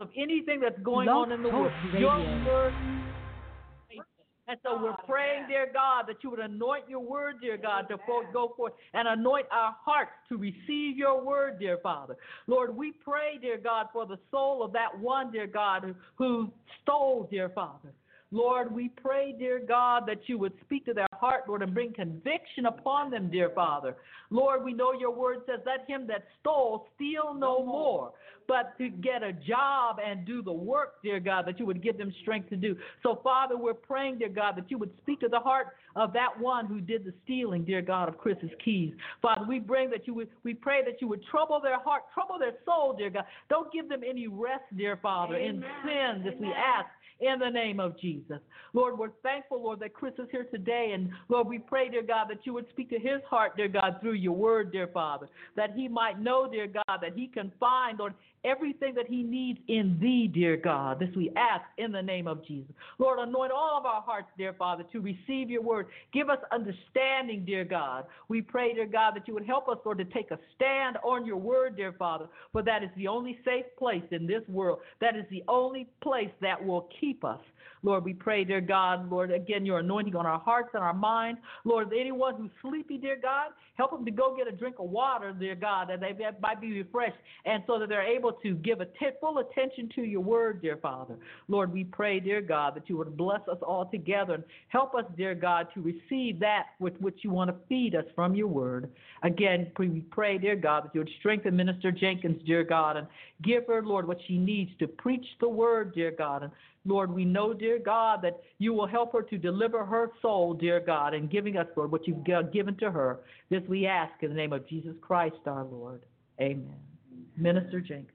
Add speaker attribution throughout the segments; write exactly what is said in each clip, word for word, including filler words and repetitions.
Speaker 1: of anything that's going
Speaker 2: Blog
Speaker 1: on in the
Speaker 2: Talk
Speaker 1: world.
Speaker 2: Radio.
Speaker 1: Your word. And so we're praying, dear God, that you would anoint your word, dear God, to go forth and anoint our hearts to receive your word, dear Father. Lord, we pray, dear God, for the soul of that one, dear God, who, who stole, dear Father. Lord, we pray, dear God, that you would speak to their heart, Lord, and bring conviction upon them, dear Father. Lord, we know your word says, let him that stole steal no more, but to get a job and do the work, dear God, that you would give them strength to do. So, Father, we're praying, dear God, that you would speak to the heart of that one who did the stealing, dear God, of Chris's keys. Father, we bring that you would, we pray that you would trouble their heart, trouble their soul, dear God. Don't give them any rest, dear Father, Amen. In sin, as we ask. In the name of Jesus. Lord, we're thankful, Lord, that Chris is here today. And, Lord, we pray, dear God, that you would speak to his heart, dear God, through your word, dear Father, that he might know, dear God, that he can find, Lord, everything that he needs in thee, dear God. This we ask in the name of Jesus. Lord, anoint all of our hearts, dear Father, to receive your word. Give us understanding, dear God. We pray, dear God, that you would help us, Lord, to take a stand on your word, dear Father, for that is the only safe place in this world. That is the only place that will keep us. Lord, we pray, dear God, Lord, again, your anointing on our hearts and our minds. Lord, anyone who's sleepy, dear God, help them to go get a drink of water, dear God, that they might be refreshed, and so that they're able to give a t- full attention to your word, dear Father. Lord, we pray, dear God, that you would bless us all together and help us, dear God, to receive that with which you want to feed us from your word. Again, we pray, dear God, that you would strengthen Minister Jenkins, dear God, and give her, Lord, what she needs to preach the word, dear God. And Lord, we know, dear God, that you will help her to deliver her soul, dear God, and giving us, Lord, what you've given to her. This we ask in the name of Jesus Christ, our Lord. Amen. Minister Jenkins.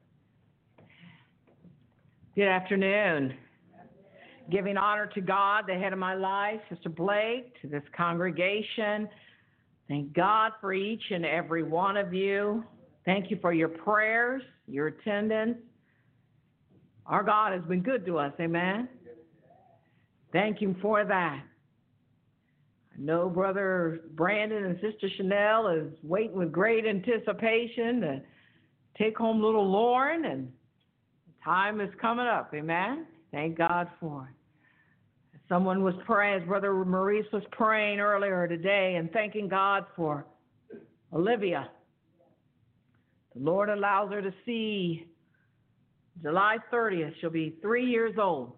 Speaker 3: Good afternoon. Giving honor to God, the head of my life, Sister Blake, to this congregation. Thank God for each and every one of you. Thank you for your prayers, your attendance. Our God has been good to us, amen? Thank Him for that. I know Brother Brandon and Sister Chanel is waiting with great anticipation to take home little Lauren, and the time is coming up, amen? Thank God for it. Someone was praying, as Brother Maurice was praying earlier today, and thanking God for Olivia. The Lord allows her to see July thirtieth, she'll be three years old.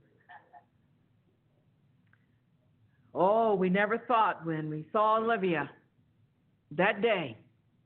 Speaker 3: Oh, we never thought when we saw Olivia that day.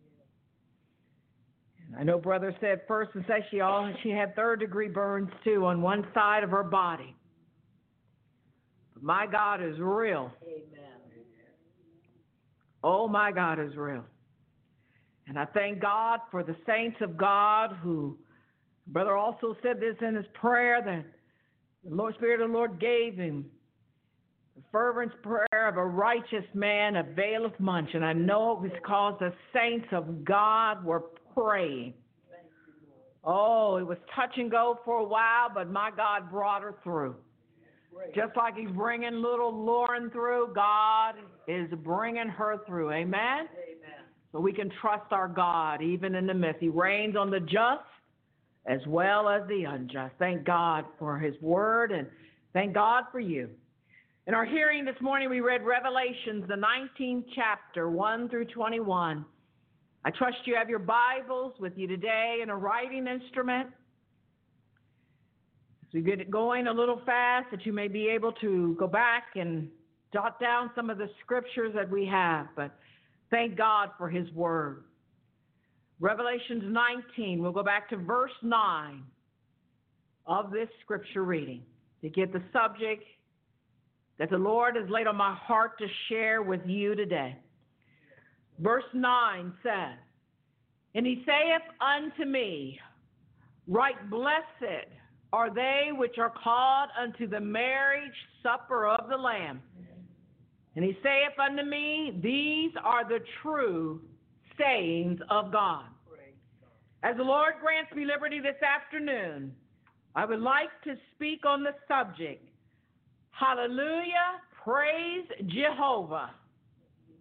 Speaker 3: I know Brother said first and said she, all, she had third degree burns too on one side of her body. But my God is real.
Speaker 1: Amen.
Speaker 3: Oh, my God is real. And I thank God for the saints of God who, Brother also said this in his prayer, that the Lord Spirit of the Lord gave him the fervent prayer of a righteous man availeth much. And I know it was because the saints of God were praying. Oh, it was touch and go for a while, but my God brought her through. Just like he's bringing little Lauren through, God is bringing her through. Amen? Amen. So we can trust our God even in the midst. He reigns on the just as well as the unjust. Thank God for his word, and thank God for you. In our hearing this morning, we read Revelations, the nineteenth chapter, one through twenty-one. I trust you have your Bibles with you today and a writing instrument. As we get it going a little fast, that you may be able to go back and jot down some of the scriptures that we have. But thank God for his word. Revelations nineteen, we'll go back to verse nine of this scripture reading to get the subject that the Lord has laid on my heart to share with you today. Verse nine says, And he saith unto me, Right blessed are they which are called unto the marriage supper of the Lamb. And he saith unto me, These are the true sayings of God. As the Lord grants me liberty this afternoon, I would like to speak on the subject, Hallelujah, praise Jehovah.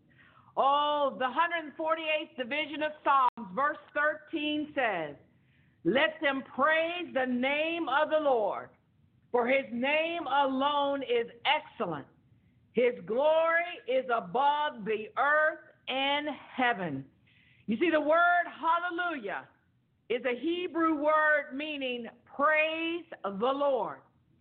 Speaker 3: Oh, the one hundred forty-eighth division of Psalms, verse thirteen says, Let them praise the name of the Lord, for his name alone is excellent. His glory is above the earth and heaven. You see, the word hallelujah is a Hebrew word meaning praise the Lord.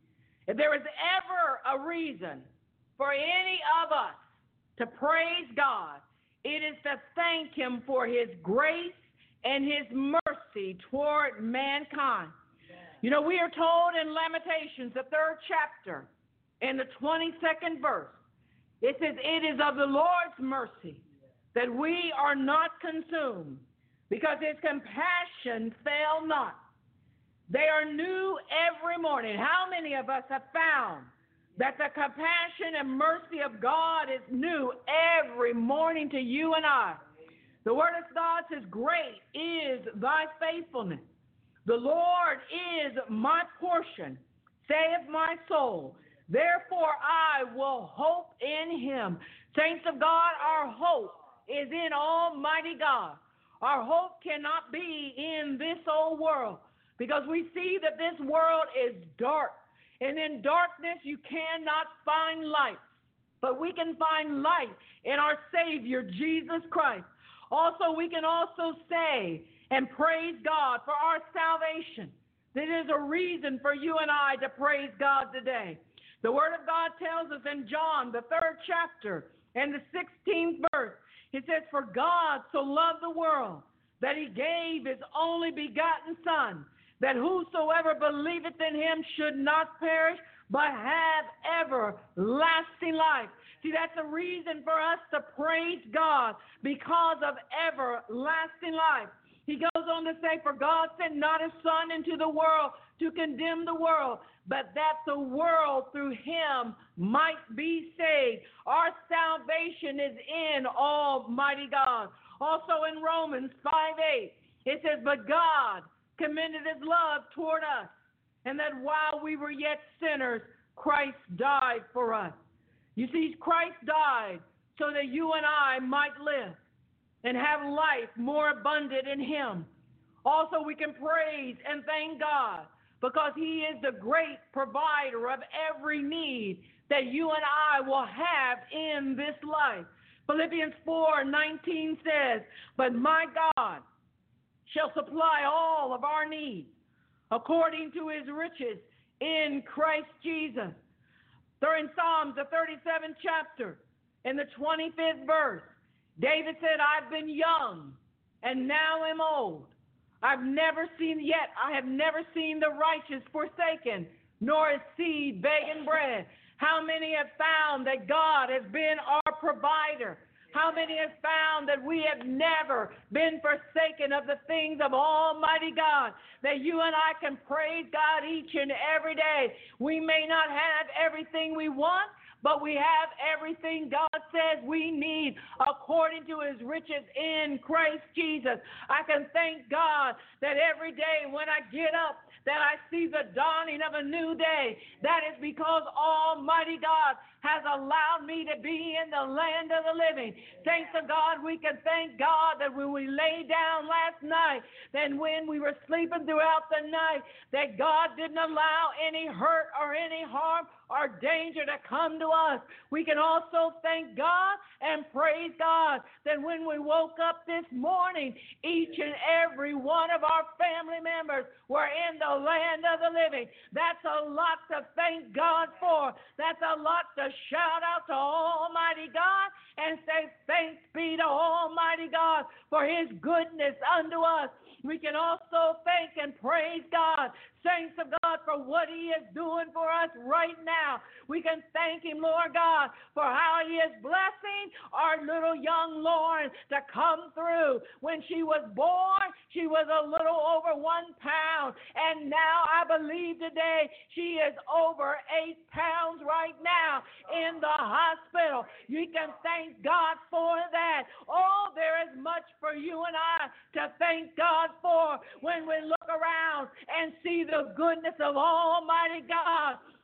Speaker 3: If there is ever a reason for any of us to praise God, it is to thank him for his grace and his mercy toward mankind. Yeah. You know, we are told in Lamentations, the third chapter, in the twenty-second verse, it says, it is of the Lord's mercy that we are not consumed, because his compassion fail not. They are new every morning. How many of us have found that the compassion and mercy of God is new every morning to you and I? The word of God says, great is thy faithfulness. The Lord is my portion, saith my soul. Therefore I will hope in him. Saints of God, our hope is in Almighty God. Our hope cannot be in this old world, because we see that this world is dark. And in darkness you cannot find light. But we can find light in our Savior, Jesus Christ. Also, we can also say and praise God for our salvation. There is a reason for you and I to praise God today. The Word of God tells us in John, the third chapter, and the sixteenth verse, it says, for God so loved the world that he gave his only begotten Son, that whosoever believeth in him should not perish, but have everlasting life. See, that's a reason for us to praise God, because of everlasting life. He goes on to say, for God sent not his Son into the world to condemn the world, but that the world through him might be saved. Our salvation is in Almighty God. Also in Romans five eight, it says, but God commended his love toward us, and that while we were yet sinners, Christ died for us. You see, Christ died so that you and I might live and have life more abundant in him. Also, we can praise and thank God because he is the great provider of every need that you and I will have in this life. Philippians four nineteen says, but my God shall supply all of our needs according to his riches in Christ Jesus. During Psalms, the thirty-seventh chapter, in the twenty-fifth verse, David said, I've been young and now am old. I've never seen yet, I have never seen the righteous forsaken, nor his seed begging bread. How many have found that God has been our provider? How many have found that we have never been forsaken of the things of Almighty God? That you and I can praise God each and every day. We may not have everything we want, but we have everything God says we need according to his riches in Christ Jesus. I can thank God that every day when I get up, that I see the dawning of a new day. That is because Almighty God has allowed me to be in the land of the living. Thanks to God, we can thank God that when we lay down last night, then when we were sleeping throughout the night, that God didn't allow any hurt or any harm or danger to come to us. We can also thank God and praise God that when we woke up this morning, each and every one of our family members were in the land of the living. That's a lot to thank God for. That's a lot to shout out to Almighty God and say thanks be to Almighty God for his goodness unto us. We can also thank and praise God, saints of God, for what he is doing for us right now. We can thank him, Lord God, for how he is blessing our little young Lauren to come through. When she was born, she was a little over one pound, and now I believe today she is over eight pounds right now in the hospital. You can thank God for that. Oh, there is much for you and I to thank God for when we look around and see the goodness of Almighty God.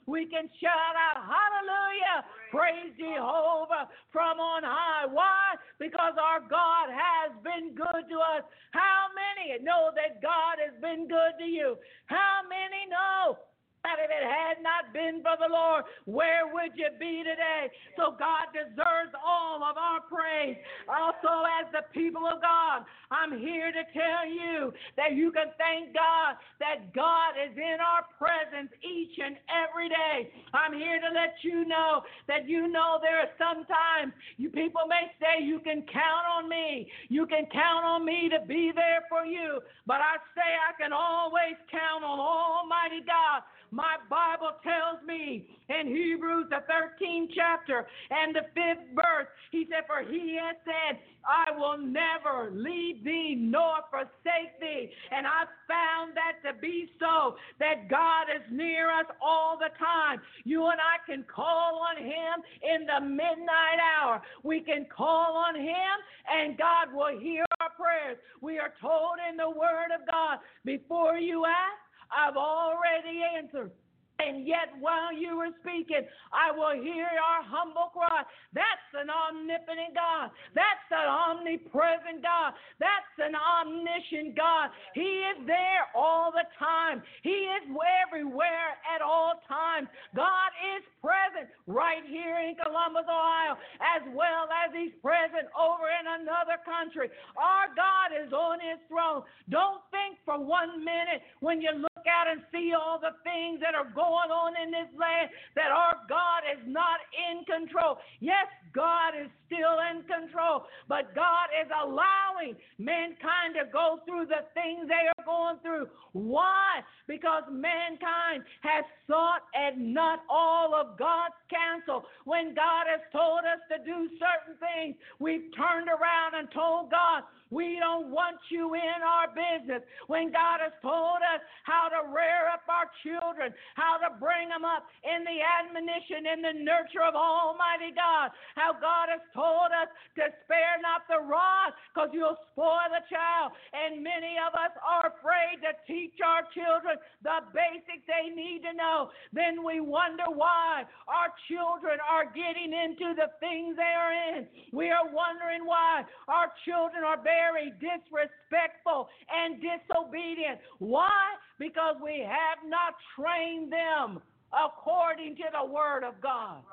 Speaker 3: we can shout out, hallelujah, praise Jehovah from on high. Why? Because our God has been good to us. How many know that God has been good to you? How many know that if it had not been for the Lord, where would you be today? So God deserves all of our praise. Also, as the people of God, I'm here to tell you that you can thank God that God is in our presence each and every day. I'm here to let you know that you know there are sometimes you people may say you can count on me. You can count on me to be there for you. But I say I can always count on Almighty God. My Bible tells me in Hebrews, the thirteenth chapter and the fifth verse, he said, for he has said, I will never leave thee nor forsake thee. And I found that to be so, that God is near us all the time. You and I can call on him in the midnight hour. We can call on him and God will hear our prayers. We are told in the word of God, before you ask, I've already answered. And yet while you were speaking, I will hear our humble cry. That's an omnipotent God. That's an omnipresent God. That's an omniscient God. He is there all the time. He is everywhere at all times. God is present right here in Columbus, Ohio, as well as he's present over in another country. Our God is on his throne. Don't think for one minute when you look out and see all the things that are going on in this land that our God is not in control. Yes, God is still in control, but God is allowing mankind to go through the things they are going through. Why? Because mankind has sought and not all of God's counsel. When God has told us to do certain things, we've turned around and told God, we don't want you in our business. When God has told us how to rear up our children, how to bring them up in the admonition and the nurture of Almighty God, how God has told us to spare not the rod because you'll spoil the child. And many of us are afraid to teach our children the basics they need to know. Then we wonder why our children are getting into the things they are in. We are wondering why our children are very disrespectful and disobedient. Why? Because we have not trained them according to the word of God.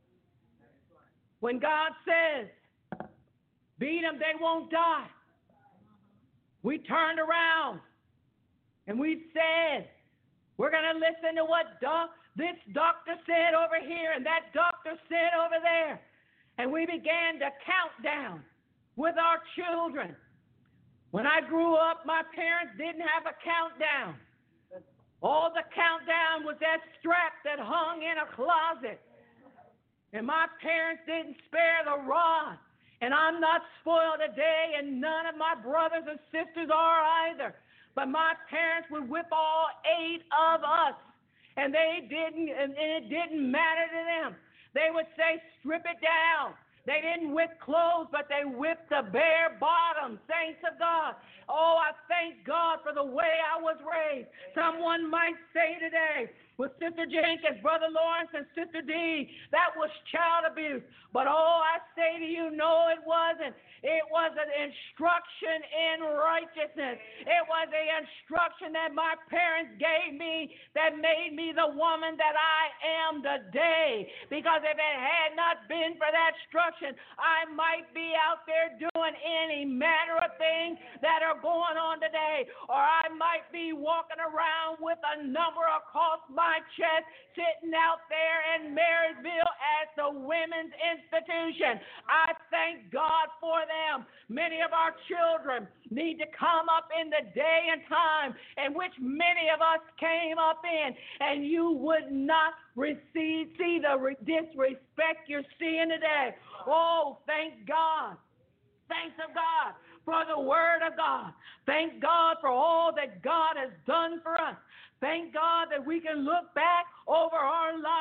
Speaker 3: When God says, beat them, they won't die, we turned around and we said, we're going to listen to what doc- this doctor said over here and that doctor said over there. And we began to count down with our children. When I grew up, my parents didn't have a countdown. All the countdown was that strap that hung in a closet. And my parents didn't spare the rod. And I'm not spoiled today, and none of my brothers and sisters are either. But my parents would whip all eight of us. And they didn't, and it didn't matter to them. They would say, strip it down. They didn't whip clothes, but they whipped the bare bottom, saints of God. Oh, I thank God for the way I was raised. Someone might say today, with Sister Jenkins, Brother Lawrence, and Sister D, that was child abuse. But oh, I say to you, no, it wasn't. It was an instruction in righteousness. It was the instruction that my parents gave me that made me the woman that I am today. Because if it had not been for that instruction, I might be out there doing any manner of things that are going on today. Or I might be walking around with a number across my chest sitting out there in Marysville at the Women's Institution. I thank God for them. Many of our children need to come up in the day and time in which many of us came up in, and you would not receive, see the disrespect you're seeing today. Oh, thank God. Thanks of God for the word of God. Thank God for all that God has done for us. Thank God that we can look back over our lives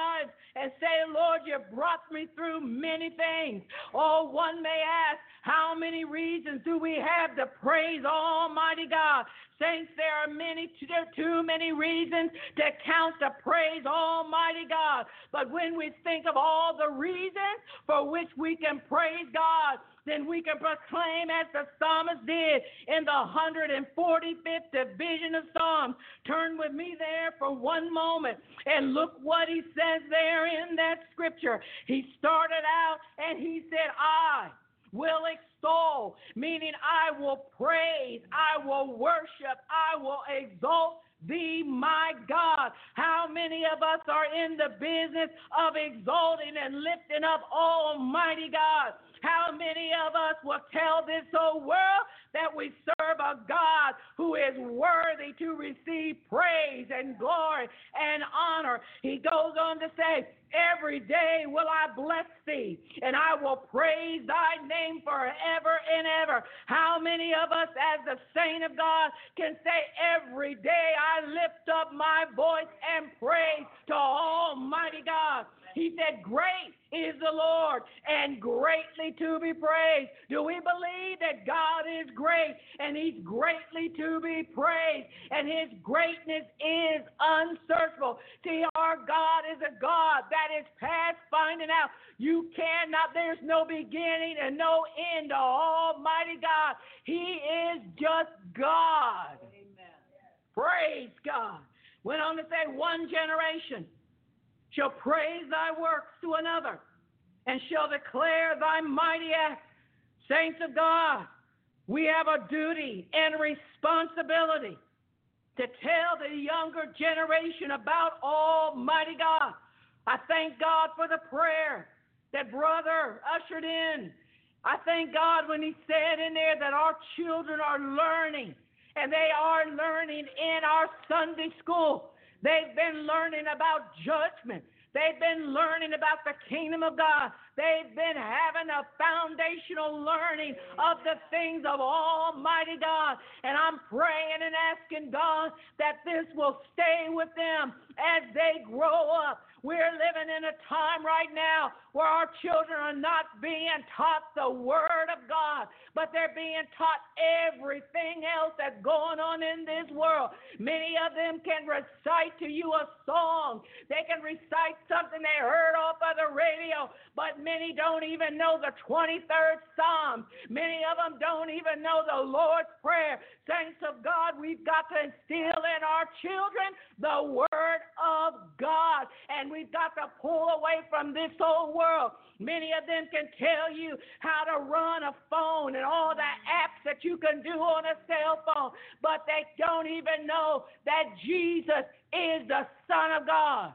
Speaker 3: and say, Lord, you brought me through many things. Oh, one may ask, how many reasons do we have to praise Almighty God? Saints, there are many, there are too many reasons to count to praise Almighty God. But when we think of all the reasons for which we can praise God, then we can proclaim as the psalmist did in the one hundred forty-fifth division of Psalms. Turn with me there for one moment and look what he says there in that scripture. He started out and he said, I will extol, meaning I will praise, I will worship, I will exalt thee, my God. How many of us are in the business of exalting and lifting up Almighty God? How many of us will tell this whole world that we serve a God who is worthy to receive praise and glory and honor? He goes on to say, every day will I bless thee, and I will praise thy name forever and ever. How many of us as the saint of God can say, every day I lift up my voice and praise to Almighty God? He said, great is the Lord and greatly to be praised. Do we believe that God is great and he's greatly to be praised and his greatness is unsearchable? See, our God is a God that is past finding out. You cannot, there's no beginning and no end to Almighty God. He is just God. Amen. Praise God. Went on to say, one generation shall praise thy works to another, and shall declare thy mighty acts. Saints of God, we have a duty and responsibility to tell the younger generation about Almighty God. I thank God for the prayer that brother ushered in. I thank God when he said in there that our children are learning, and they are learning in our Sunday school. They've been learning about judgment. They've been learning about the kingdom of God. They've been having a foundational learning of the things of Almighty God. And I'm praying and asking God that this will stay with them as they grow up. We're living in a time right now where our children are not being taught the Word of God, but they're being taught everything else that's going on in this world. Many of them can recite to you a song. They can recite something they heard off of the radio, but many don't even know the twenty-third Psalm. Many of them don't even know the Lord's Prayer. Saints of God, we've got to instill in our children the Word of God, and we've got to pull away from this old world. Many of them can tell you how to run a phone and all the apps that you can do on a cell phone, but they don't even know that Jesus is the Son of God.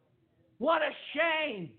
Speaker 3: What a shame.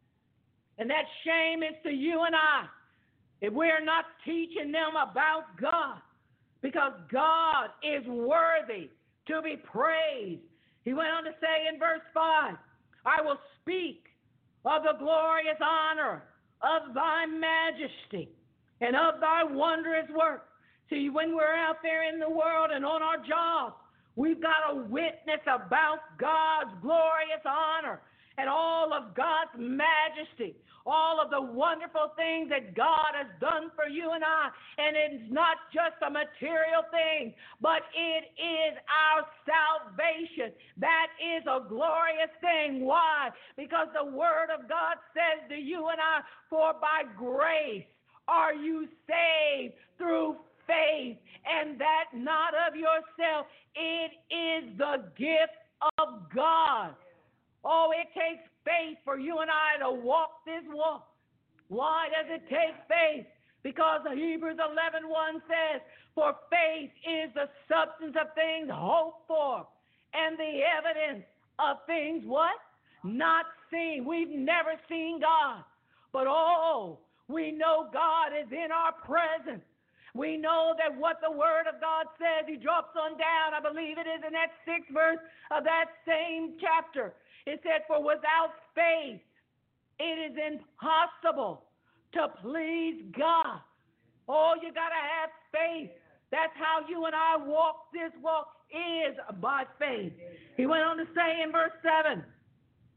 Speaker 3: And that shame is to you and I if we're not teaching them about God, because God is worthy to be praised. He went on to say in verse five, I will speak of the glorious honor of thy majesty and of thy wondrous work. See, when we're out there in the world and on our jobs, we've got to witness about God's glorious honor and all of God's majesty, all of the wonderful things that God has done for you and I. And it's not just a material thing, but it is our salvation. That is a glorious thing. Why? Because the Word of God says to you and I, for by grace are you saved through faith, and that not of yourself. It is the gift of God. Oh, it takes faith for you and I to walk this walk. Why does it take faith? Because Hebrews eleven one says, for faith is the substance of things hoped for, and the evidence of things what? Not seen. We've never seen God. But oh, we know God is in our presence. We know that what the Word of God says, he drops on down, I believe it is in that sixth verse of that same chapter. It said, for without faith, it is impossible to please God. Oh, you got to have faith. That's how you and I walk this walk, is by faith. He went on to say in verse seven,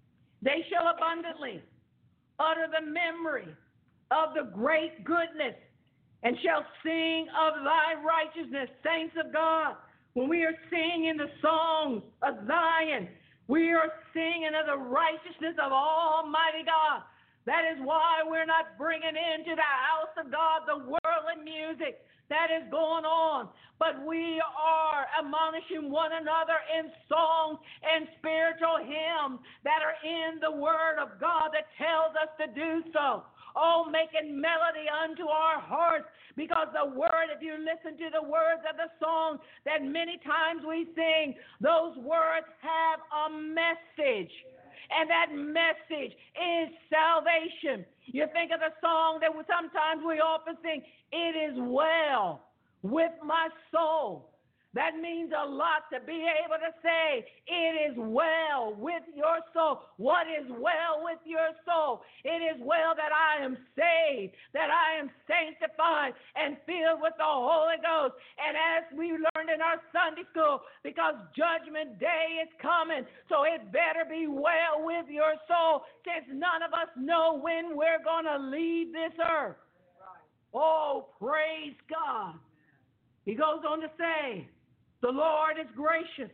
Speaker 3: They shall abundantly utter the memory of the great goodness and shall sing of thy righteousness. Saints of God, when we are singing the songs of Zion, we are singing of the righteousness of Almighty God. That is why we're not bringing into the house of God the worldly music that is going on, but we are admonishing one another in songs and spiritual hymns that are in the Word of God that tells us to do so. Oh, making melody unto our hearts, because the Word, if you listen to the words of the song that many times we sing, those words have a message. And that message is salvation. You think of the song that we, sometimes we often sing, it is well with my soul. That means a lot to be able to say, it is well with your soul. What is well with your soul? It is well that I am saved, that I am sanctified and filled with the Holy Ghost. And as we learned in our Sunday school, because judgment day is coming, so it better be well with your soul, since none of us know when we're going to leave this earth. Oh, praise God. He goes on to say, the Lord is gracious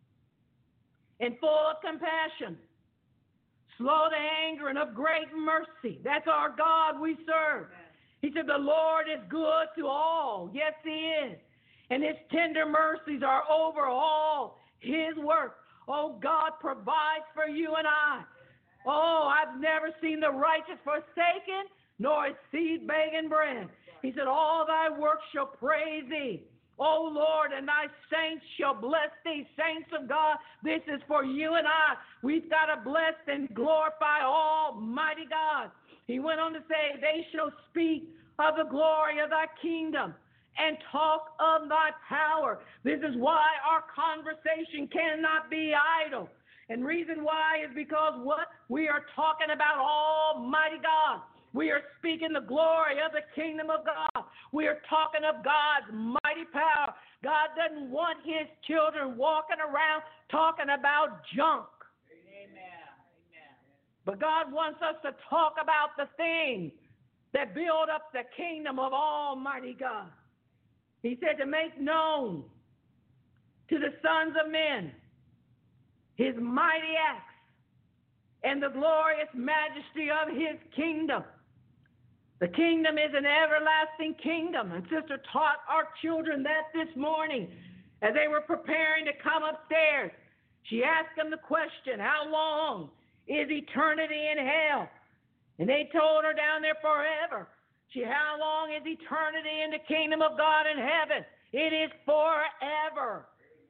Speaker 3: and full of compassion, slow to anger and of great mercy. That's our God we serve. He said the Lord is good to all. Yes, he is. And his tender mercies are over all his work. Oh, God provides for you and I. Oh, I've never seen the righteous forsaken, nor his seed begging bread. He said, all thy works shall praise thee. O Lord, and thy saints shall bless thee. Saints of God, this is for you and I. We've got to bless and glorify Almighty God. He went on to say, they shall speak of the glory of thy kingdom and talk of thy power. This is why our conversation cannot be idle. And reason why is because what? We are talking about Almighty God. We are speaking the glory of the kingdom of God. We are talking of God's mighty power. God doesn't want his children walking around talking about junk. Amen. Amen. But God wants us to talk about the things that build up the kingdom of Almighty God. He said to make known to the sons of men his mighty acts and the glorious majesty of his kingdom. The kingdom is an everlasting kingdom. And Sister taught our children that this morning as they were preparing to come upstairs. She asked them the question, how long is eternity in hell? And they told her down there forever. She, how long is eternity in the kingdom of God in heaven? It is forever.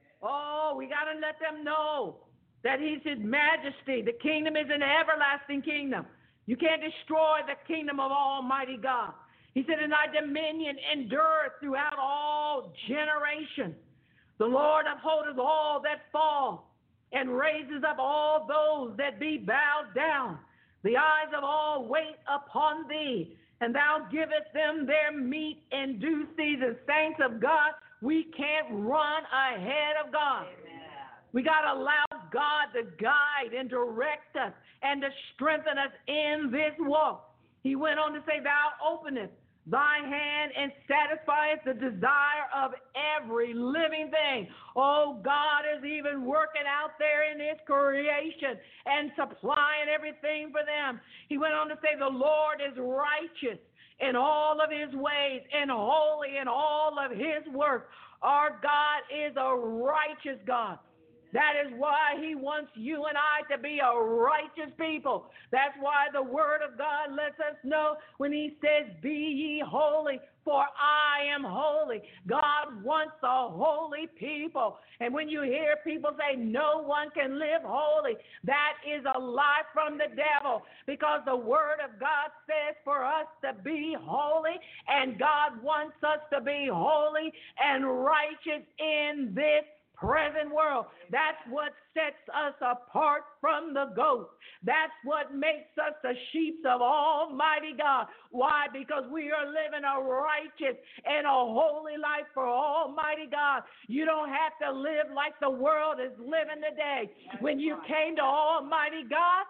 Speaker 3: Oh, we got to let them know that he's his majesty. The kingdom is an everlasting kingdom. You can't destroy the kingdom of Almighty God. He said, and thy dominion endureth throughout all generations. The Lord upholdeth all that fall, and raises up all those that be bowed down. The eyes of all wait upon thee, and thou givest them their meat in due season. Saints of God, we can't run ahead of God. Amen. We got to allow God to guide and direct us and to strengthen us in this walk. He went on to say, thou openest thy hand and satisfiest the desire of every living thing. Oh, God is even working out there in his creation and supplying everything for them. He went on to say, the Lord is righteous in all of his ways and holy in all of his works. Our God is a righteous God. That is why he wants you and I to be a righteous people. That's why the word of God lets us know when he says, be ye holy, for I am holy. God wants a holy people. And when you hear people say no one can live holy, that is a lie from the devil, because the word of God says for us to be holy, and God wants us to be holy and righteous in this present world. That's what sets us apart from the goats. That's what makes us the sheep of Almighty God. Why? Because we are living a righteous and a holy life for Almighty God. You don't have to live like the world is living today. When you came to Almighty God,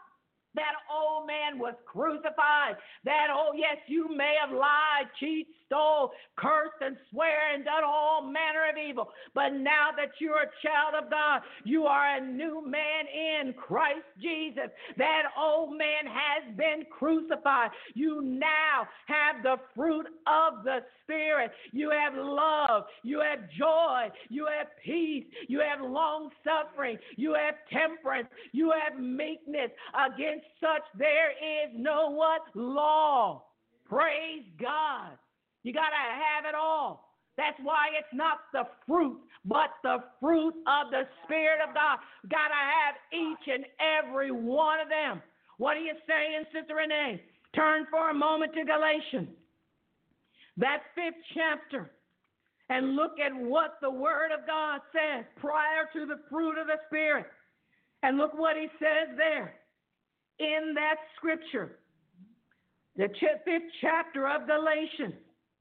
Speaker 3: That old man was crucified. That, oh, yes, you may have lied, cheated, stole, cursed, and swear, and done all manner of evil. But now that you're a child of God, you are a new man in Christ Jesus. That old man has been crucified. You now have the fruit of the Spirit. You have love. You have joy. You have peace. You have long suffering. You have temperance. You have meekness. Against such there is no what? Law. Praise God. You got to have it all. That's why it's not the fruit, but the fruit of the Spirit of God. Got to have each and every one of them. What are you saying, Sister Renee? Turn for a moment to Galatians, that fifth chapter, and look at what the Word of God says prior to the fruit of the Spirit. And look what he says there in that scripture, the fifth chapter of Galatians.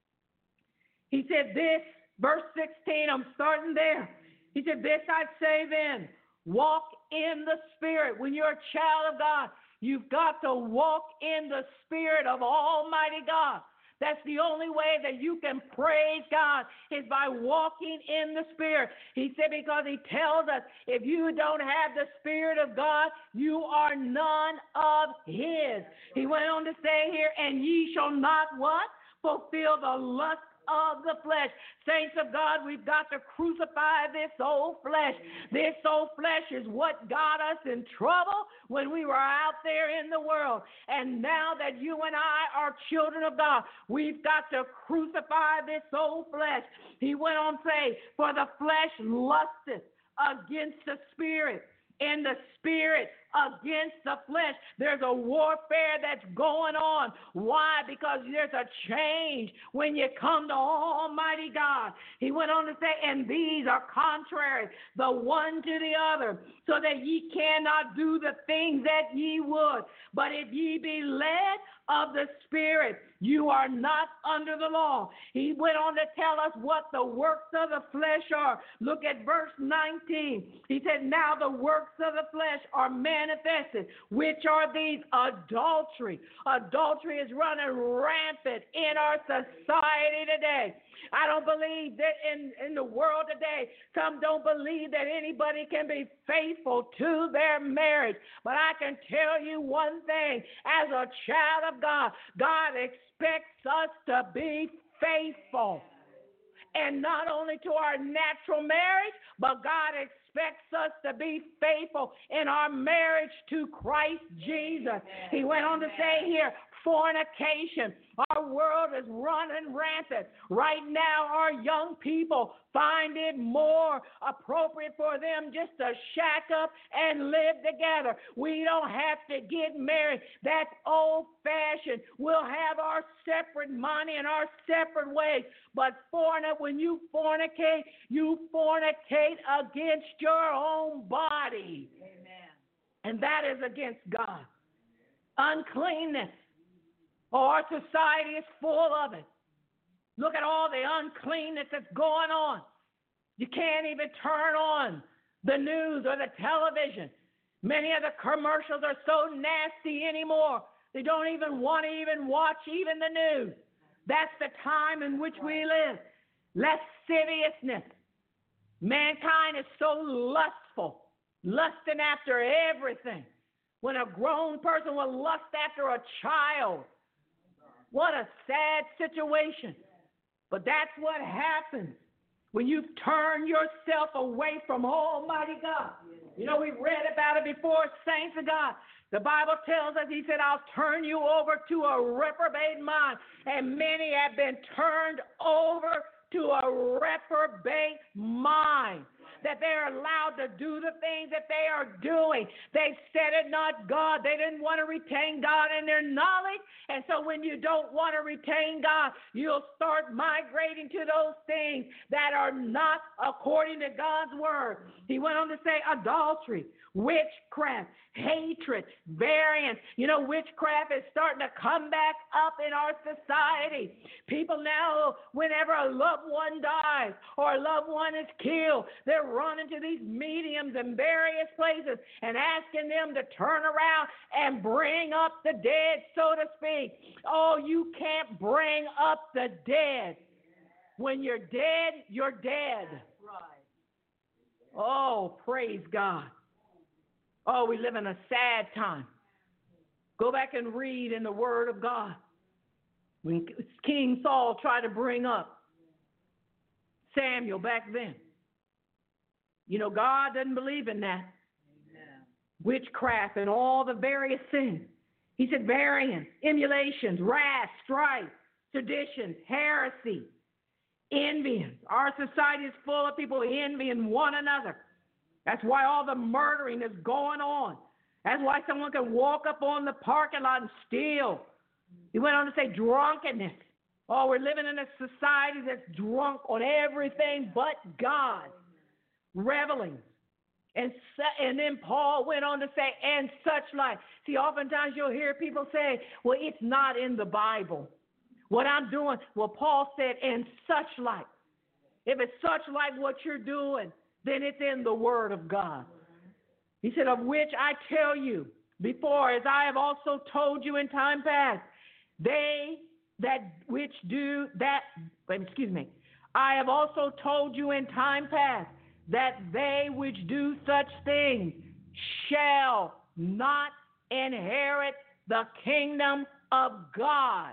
Speaker 3: He said this, verse sixteen, I'm starting there. He said, this I say then, walk in the Spirit. When you're a child of God, you've got to walk in the Spirit of Almighty God. That's the only way that you can praise God is by walking in the Spirit. He said, because he tells us, if you don't have the Spirit of God, you are none of his. He went on to say here, and ye shall not what? Fulfill the lust of the flesh. Saints of God, we've got to crucify this old flesh. This old flesh is what got us in trouble when we were out there in the world. And now that you and I are children of God, we've got to crucify this old flesh. He went on to say, for the flesh lusteth against the Spirit, and the Spirit against the flesh. There's a warfare that's going on. Why? Because there's a change when you come to Almighty God. He went on to say, and these are contrary, the one to the other, so that ye cannot do the things that ye would. But if ye be led of the Spirit, you are not under the law. He went on to tell us what the works of the flesh are. Look at verse nineteen. He said, now the works of the flesh are manifested, which are these: adultery. Adultery is running rampant in our society today. I don't believe that in, in the world today, some don't believe that anybody can be faithful to their marriage. But I can tell you one thing, as a child of God, God expects us to be faithful. And not only to our natural marriage, but God expects us to be faithful in our marriage to Christ Jesus. He went on to say here, fornication. Our world is running rampant. Right now, our young people find it more appropriate for them just to shack up and live together. We don't have to get married. That's old-fashioned. We'll have our separate money and our separate ways. But fornic- when you fornicate, you fornicate against your own body. Amen. And that is against God. Uncleanness. Oh, our society is full of it. Look at all the uncleanness that's going on. You can't even turn on the news or the television. Many of the commercials are so nasty anymore, they don't even want to even watch even the news. That's the time in which we live. Lasciviousness. Mankind is so lustful, lusting after everything. When a grown person will lust after a child, what a sad situation. But that's what happens when you turn yourself away from Almighty God. You know, we've read about it before, saints of God. The Bible tells us, he said, I'll turn you over to a reprobate mind. And many have been turned over to a reprobate mind, that they're allowed to do the things that they are doing. They said it not God. They didn't want to retain God in their knowledge. And so when you don't want to retain God, you'll start migrating to those things that are not according to God's word. He went on to say adultery, witchcraft, hatred, variance. You know, witchcraft is starting to come back up in our society. People now, whenever a loved one dies or a loved one is killed, they're running to these mediums in various places and asking them to turn around and bring up the dead, so to speak. Oh, you can't bring up the dead. When you're dead, you're dead.
Speaker 1: Right.
Speaker 3: Oh, praise God. Oh, we live in a sad time. Go back and read in the Word of God. When King Saul tried to bring up Samuel back then. You know, God doesn't believe in that. Amen. Witchcraft and all the various sins. He said variance, emulations, wrath, strife, seditions, heresy, envyings. Our society is full of people envying one another. That's why all the murdering is going on. That's why someone can walk up on the parking lot and steal. He went on to say drunkenness. Oh, we're living in a society that's drunk on everything but God. Reveling. And, and then Paul went on to say, and such like. See, oftentimes you'll hear people say, well, it's not in the Bible. What I'm doing, well, Paul said, and such like. If it's such like what you're doing, then it's in the Word of God. He said, of which I tell you before, as I have also told you in time past, they that which do that, excuse me, I have also told you in time past that they which do such things shall not inherit the kingdom of God.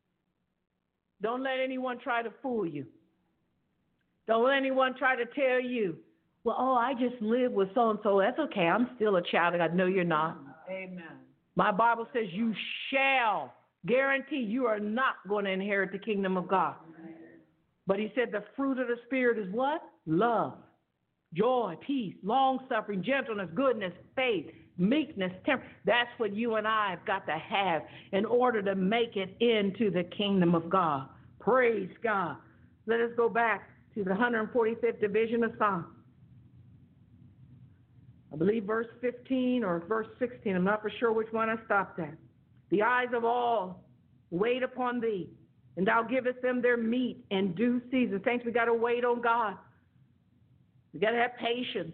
Speaker 3: Don't let anyone try to fool you. Don't let anyone try to tell you, well, oh, I just live with so-and-so. That's okay. I'm still a child of God. No, you're not.
Speaker 1: Amen.
Speaker 3: My Bible says you shall. Guarantee you are not going to inherit the kingdom of God. But he said the fruit of the Spirit is what? Love, joy, peace, long-suffering, gentleness, goodness, faith, meekness, temperance. That's what you and I have got to have in order to make it into the kingdom of God. Praise God. Let us go back to the one hundred forty-fifth division of Psalms. I believe verse fifteen or verse sixteen. I'm not for sure which one I stopped at. The eyes of all wait upon thee, and thou givest them their meat in due season. Saints, we got to wait on God. We got to have patience.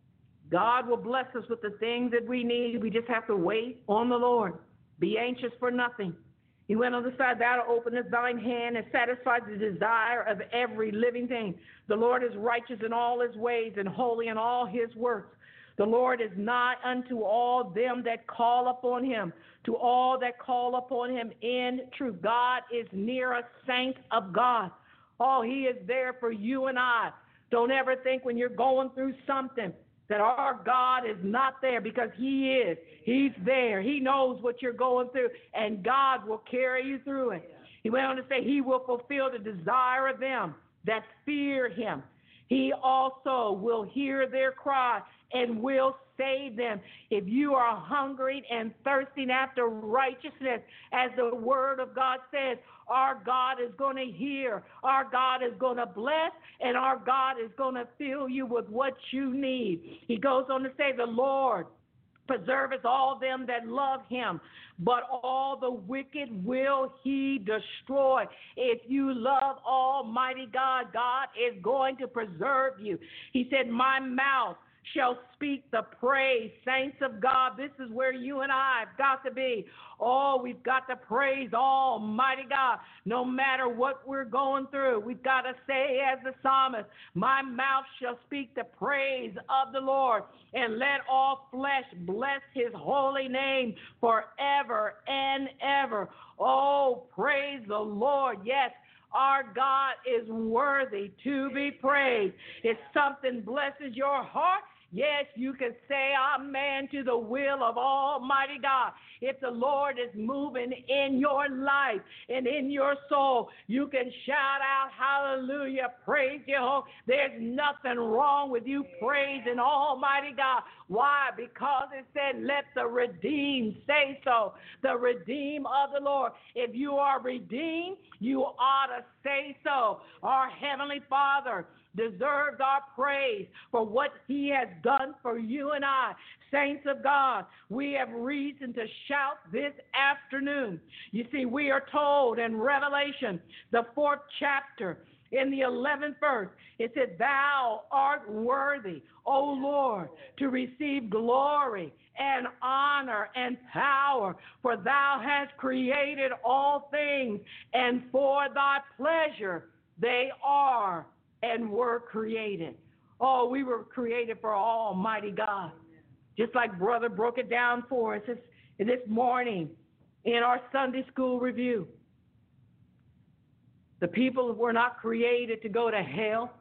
Speaker 3: God will bless us with the things that we need. We just have to wait on the Lord. Be anxious for nothing. He went on the side, thou openest thine hand and satisfies the desire of every living thing. The Lord is righteous in all his ways and holy in all his works. The Lord is nigh unto all them that call upon him, to all that call upon him in truth. God is near us, saints of God. Oh, he is there for you and I. Don't ever think when you're going through something that our God is not there, because he is. He's there. He knows what you're going through, and God will carry you through it. He went on to say he will fulfill the desire of them that fear him. He also will hear their cry and will save them. If you are hungry and thirsting after righteousness, as the word of God says, our God is going to hear, our God is going to bless, and our God is going to fill you with what you need. He goes on to say, the Lord preserveth all them that love him, but all the wicked will he destroy. If you love Almighty God, God is going to preserve you. He said, my mouth shall speak the praise. Saints of God, this is where you and I have got to be. Oh, we've got to praise Almighty God. No matter what we're going through, we've got to say as the psalmist, my mouth shall speak the praise of the Lord, and let all flesh bless his holy name forever and ever. Oh, praise the Lord. Yes, our God is worthy to be praised. If something blesses your heart, yes, you can say amen to the will of Almighty God. If the Lord is moving in your life and in your soul, you can shout out hallelujah, praise Jehovah. There's nothing wrong with you praising Almighty God. Why? Because it said, let the redeemed say so. The redeemed of the Lord. If you are redeemed, you ought to say so. Our Heavenly Father deserves our praise for what he has done for you and I. Saints of God, we have reason to shout this afternoon. You see, we are told in Revelation, the fourth chapter, in the eleventh verse. It said, thou art worthy, O Lord, to receive glory and honor and power, for thou hast created all things, and for thy pleasure they are and were created. Oh, we were created for Almighty God. Just like Brother broke it down for us this, this morning in our Sunday school review. The people were not created to go to hell.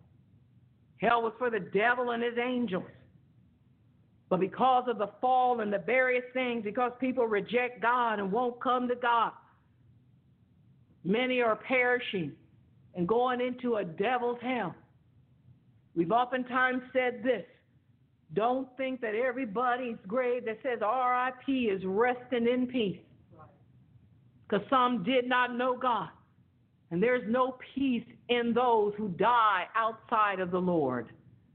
Speaker 3: Hell was for the devil and his angels. But because of the fall and the various things, because people reject God and won't come to God, many are perishing and going into a devil's hell. We've oftentimes said this: don't think that everybody's grave that says R I P is resting in peace. Because some did not know God. And there's no peace in those who die outside of the Lord.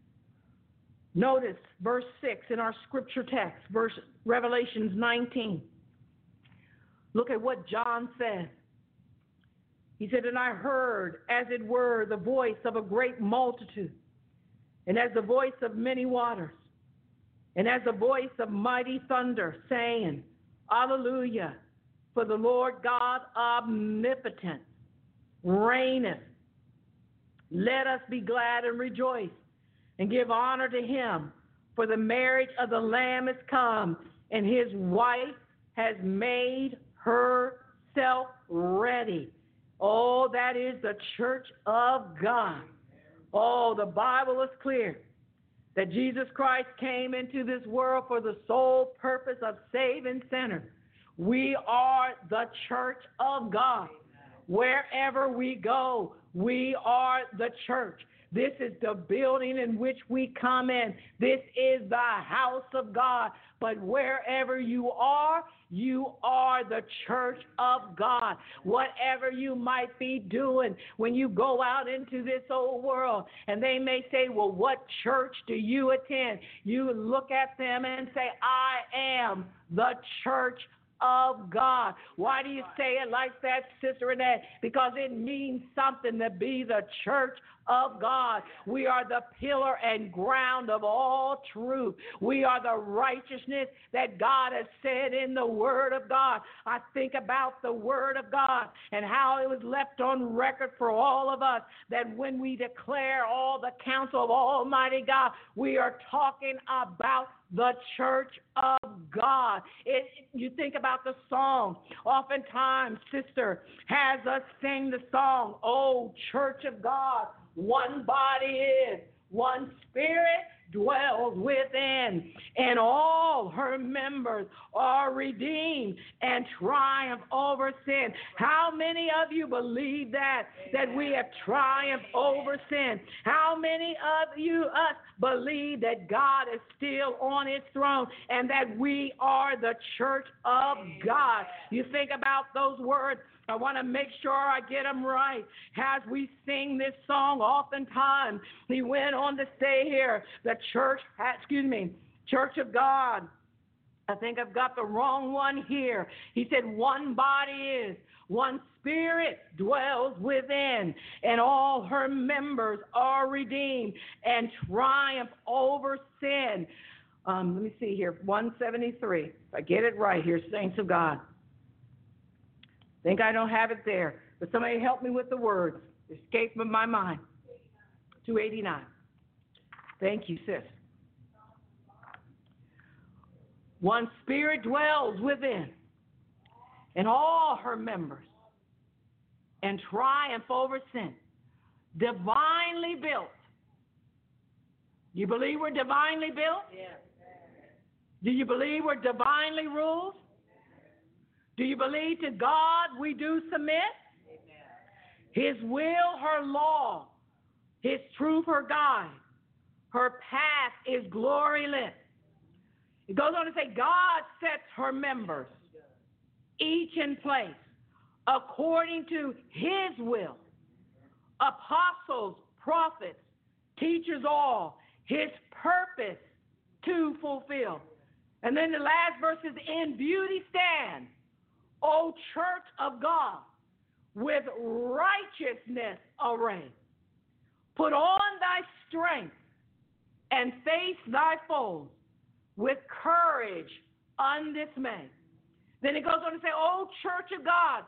Speaker 3: Notice verse six in our scripture text, verse Revelations nineteen. Look at what John says. He said, and I heard, as it were, the voice of a great multitude, and as the voice of many waters, and as the voice of mighty thunder, saying, Alleluia, for the Lord God omnipotent reigneth. Let us be glad and rejoice, and give honor to him, for the marriage of the Lamb is come, and his wife has made herself ready. Oh, that is the church of God. Oh, the Bible is clear that Jesus Christ came into this world for the sole purpose of saving sinners. We are the church of God. Wherever we go, we are the church. This is the building in which we come in. This is the house of God. But wherever you are, you are the church of God. Whatever you might be doing when you go out into this old world, and they may say, well, what church do you attend? You look at them and say, I am the church of God. Why do you say it like that, Sister Renee? Because it means something to be the church of God. We are the pillar and ground of all truth. We are the righteousness that God has said in the Word of God. I think about the Word of God and how it was left on record for all of us that when we declare all the counsel of Almighty God, we are talking about the church of God. It, you think about the song. Oftentimes, Sister has us sing the song, Oh, Church of God, one body is, one spirit dwells within, and all her members are redeemed and triumph over sin. How many of you believe that, that we have triumphed over sin? How many of you us believe that God is still on his throne and that we are the church of God? You think about those words. I want to make sure I get them right. As we sing this song, oftentimes he went on to say here, the church, excuse me, church of God. I think I've got the wrong one here. He said, one body is, one spirit dwells within, and all her members are redeemed and triumph over sin. Um, let me see here, one seventy-three. If I get it right here, saints of God. Think I don't have it there, but somebody help me with the words. It escaped my mind. two eighty-nine. Thank you, sis. One spirit dwells within, and all her members, and triumph over sin. Divinely built. You believe we're divinely built? Yeah. Do you believe we're divinely ruled? Do you believe to God we do submit? Amen. His will, her law, his truth, her guide. Her path is gloryless. It goes on to say, God sets her members, each in place, according to his will. Apostles, prophets, teachers all, his purpose to fulfill. And then the last verse is, in beauty stand, O church of God, with righteousness array. Put on thy strength and face thy foes with courage undismayed. Then he goes on to say, O church of God,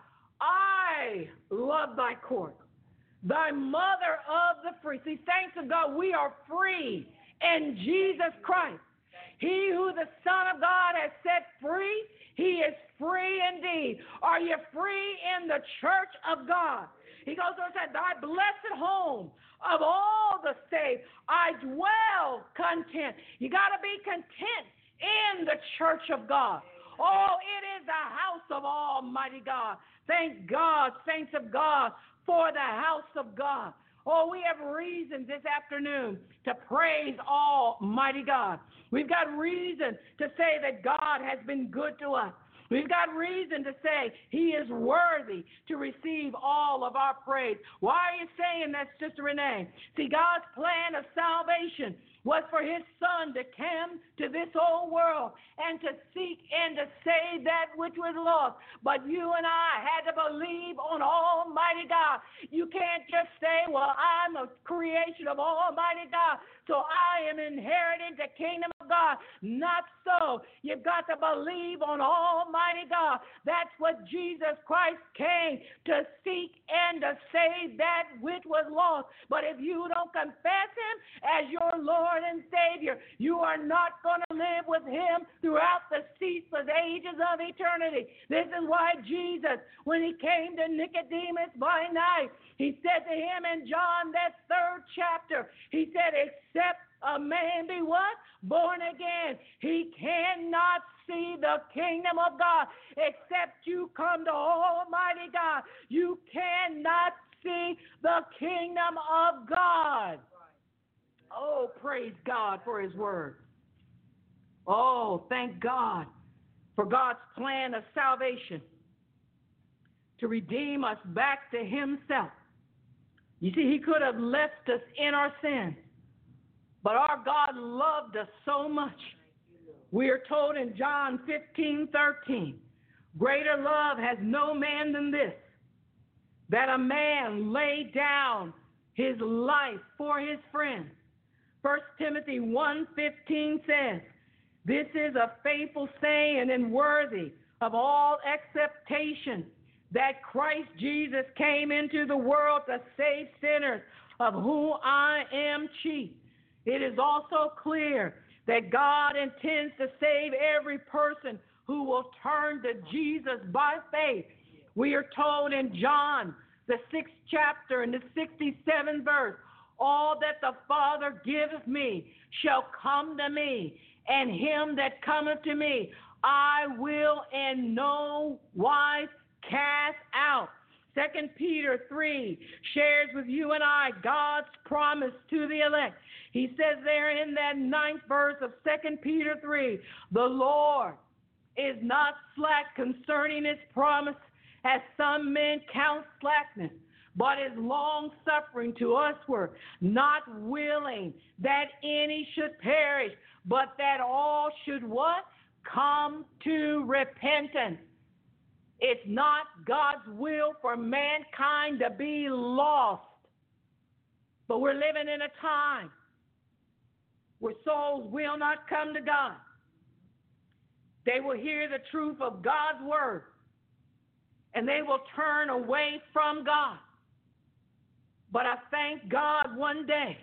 Speaker 3: I love thy court, thy mother of the free. See, saints of God, we are free in Jesus Christ. He who the Son of God has set free, he is free indeed. Are you free in the church of God? He goes on to say, thy blessed home of all the saved, I dwell content. You got to be content in the church of God. Oh, it is the house of Almighty God. Thank God, saints of God, for the house of God. Oh, we have reasons this afternoon to praise Almighty God. We've got reason to say that God has been good to us. We've got reason to say he is worthy to receive all of our praise. Why are you saying that, Sister Renee? See, God's plan of salvation was for his Son to come to this old world and to seek and to save that which was lost. But you and I had to believe on Almighty God. You can't just say, well, I'm a creation of Almighty God, so I am inheriting the kingdom of God. Not so. You've got to believe on Almighty God. That's what Jesus Christ came to seek and to save that which was lost. But if you don't confess him as your Lord and Savior, you are not going to live with him throughout the ceaseless ages of eternity. This is why Jesus, when he came to Nicodemus by night, he said to him in John, that third chapter, he said, except a man be what? Born again, he cannot see the kingdom of God. Except you come to Almighty God, you cannot see the kingdom of God. Oh, praise God for his word. Oh, thank God for God's plan of salvation to redeem us back to himself. You see, he could have left us in our sins, but our God loved us so much. We are told in John fifteen thirteen, greater love has no man than this, that a man lay down his life for his friends. First Timothy one fifteen says, this is a faithful saying and worthy of all acceptation, that Christ Jesus came into the world to save sinners, of whom I am chief. It is also clear that God intends to save every person who will turn to Jesus by faith. We are told in John, the sixth chapter and the sixty-seventh verse, all that the Father giveth me shall come to me, and him that cometh to me I will in no wise cast out. Second Peter three shares with you and I God's promise to the elect. He says there in that ninth verse of Second Peter three, the Lord is not slack concerning his promise, as some men count slackness, but is long-suffering to usward, not willing that any should perish, but that all should what? Come to repentance. It's not God's will for mankind to be lost. But we're living in a time where souls will not come to God. They will hear the truth of God's word, and they will turn away from God. But I thank God one day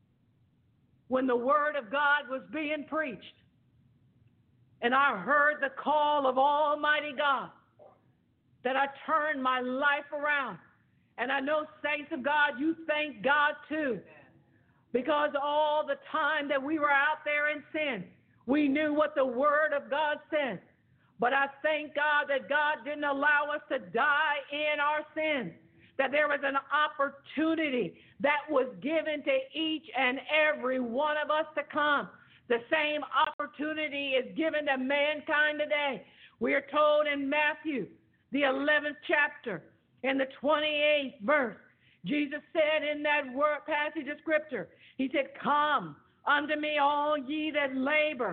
Speaker 3: when the word of God was being preached, and I heard the call of Almighty God, that I turned my life around. And I know, saints of God, you thank God too. Because all the time that we were out there in sin, we knew what the word of God said. But I thank God that God didn't allow us to die in our sins, that there was an opportunity that was given to each and every one of us to come. The same opportunity is given to mankind today. We are told in Matthew, the eleventh chapter, in the twenty-eighth verse, Jesus said in that word passage of scripture, he said, come unto me all ye that labor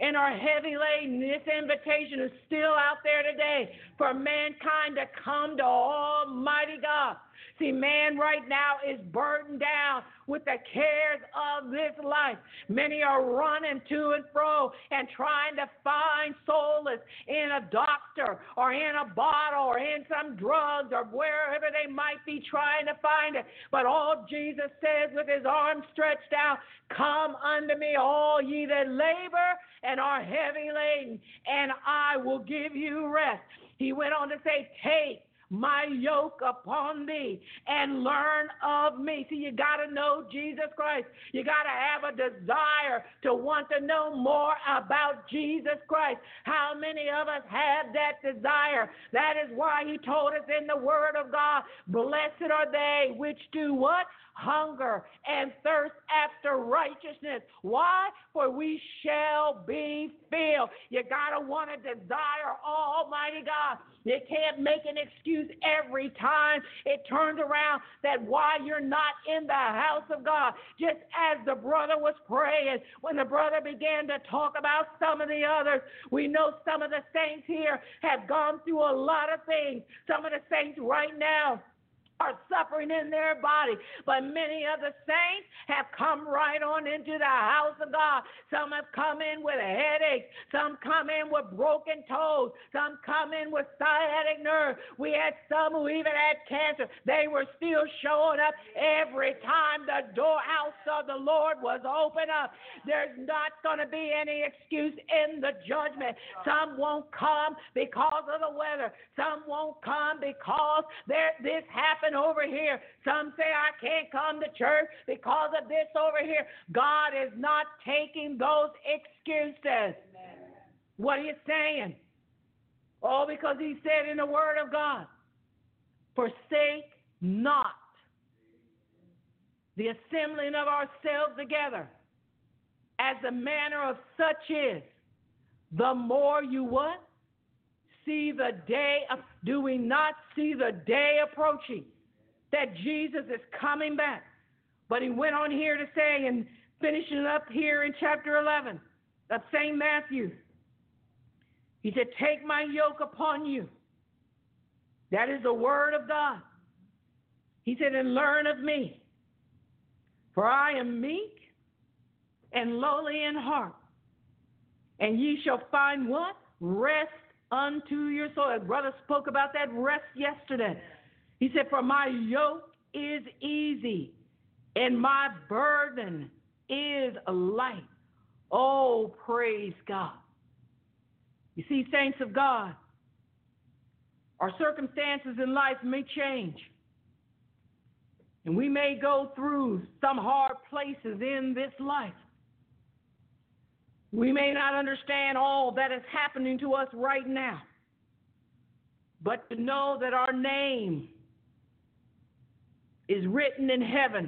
Speaker 3: and are heavy laden. This invitation is still out there today for mankind to come to Almighty God. See, man right now is burdened down with the cares of this life. Many are running to and fro and trying to find solace in a doctor or in a bottle or in some drugs or wherever they might be trying to find it. But all Jesus says with his arms stretched out, come unto me, all ye that labor and are heavy laden, and I will give you rest. He went on to say, take my yoke upon thee and learn of me. See, you got to know Jesus Christ. You got to have a desire to want to know more about Jesus Christ. How many of us have that desire? That is why he told us in the word of God, blessed are they which do what? Hunger and thirst after righteousness. Why? For we shall be filled. You got to want to desire Almighty God. You can't make an excuse every time it turns around that why you're not in the house of God. Just as the brother was praying, when the brother began to talk about some of the others, we know some of the saints here have gone through a lot of things. Some of the saints right now are suffering in their body, but many of the saints have come right on into the house of God. Some have come in with headaches, some come in with broken toes, some come in with sciatic nerve. We had some who even had cancer. They were still showing up every time the door house of the Lord was open up. There's not going to be any excuse in the judgment. Some won't come because of the weather. Some won't come because there this happened over here. Some say, I can't come to church because of this over here. God is not taking those excuses. Amen. What are you saying? Oh, because he said in the word of God, forsake not the assembling of ourselves together, as the manner of such is, the more you what? See the day of, do we not see the day approaching that Jesus is coming back? But he went on here to say, and finishing it up here in chapter eleven of Saint Matthew, he said, take my yoke upon you. That is the word of God. He said, and learn of me, for I am meek and lowly in heart, and ye shall find what? Rest unto your soul. As brother spoke about that rest yesterday. He said, for my yoke is easy and my burden is light. Oh, praise God. You see, saints of God, our circumstances in life may change. And we may go through some hard places in this life. We may not understand all that is happening to us right now. But to know that our name is written in heaven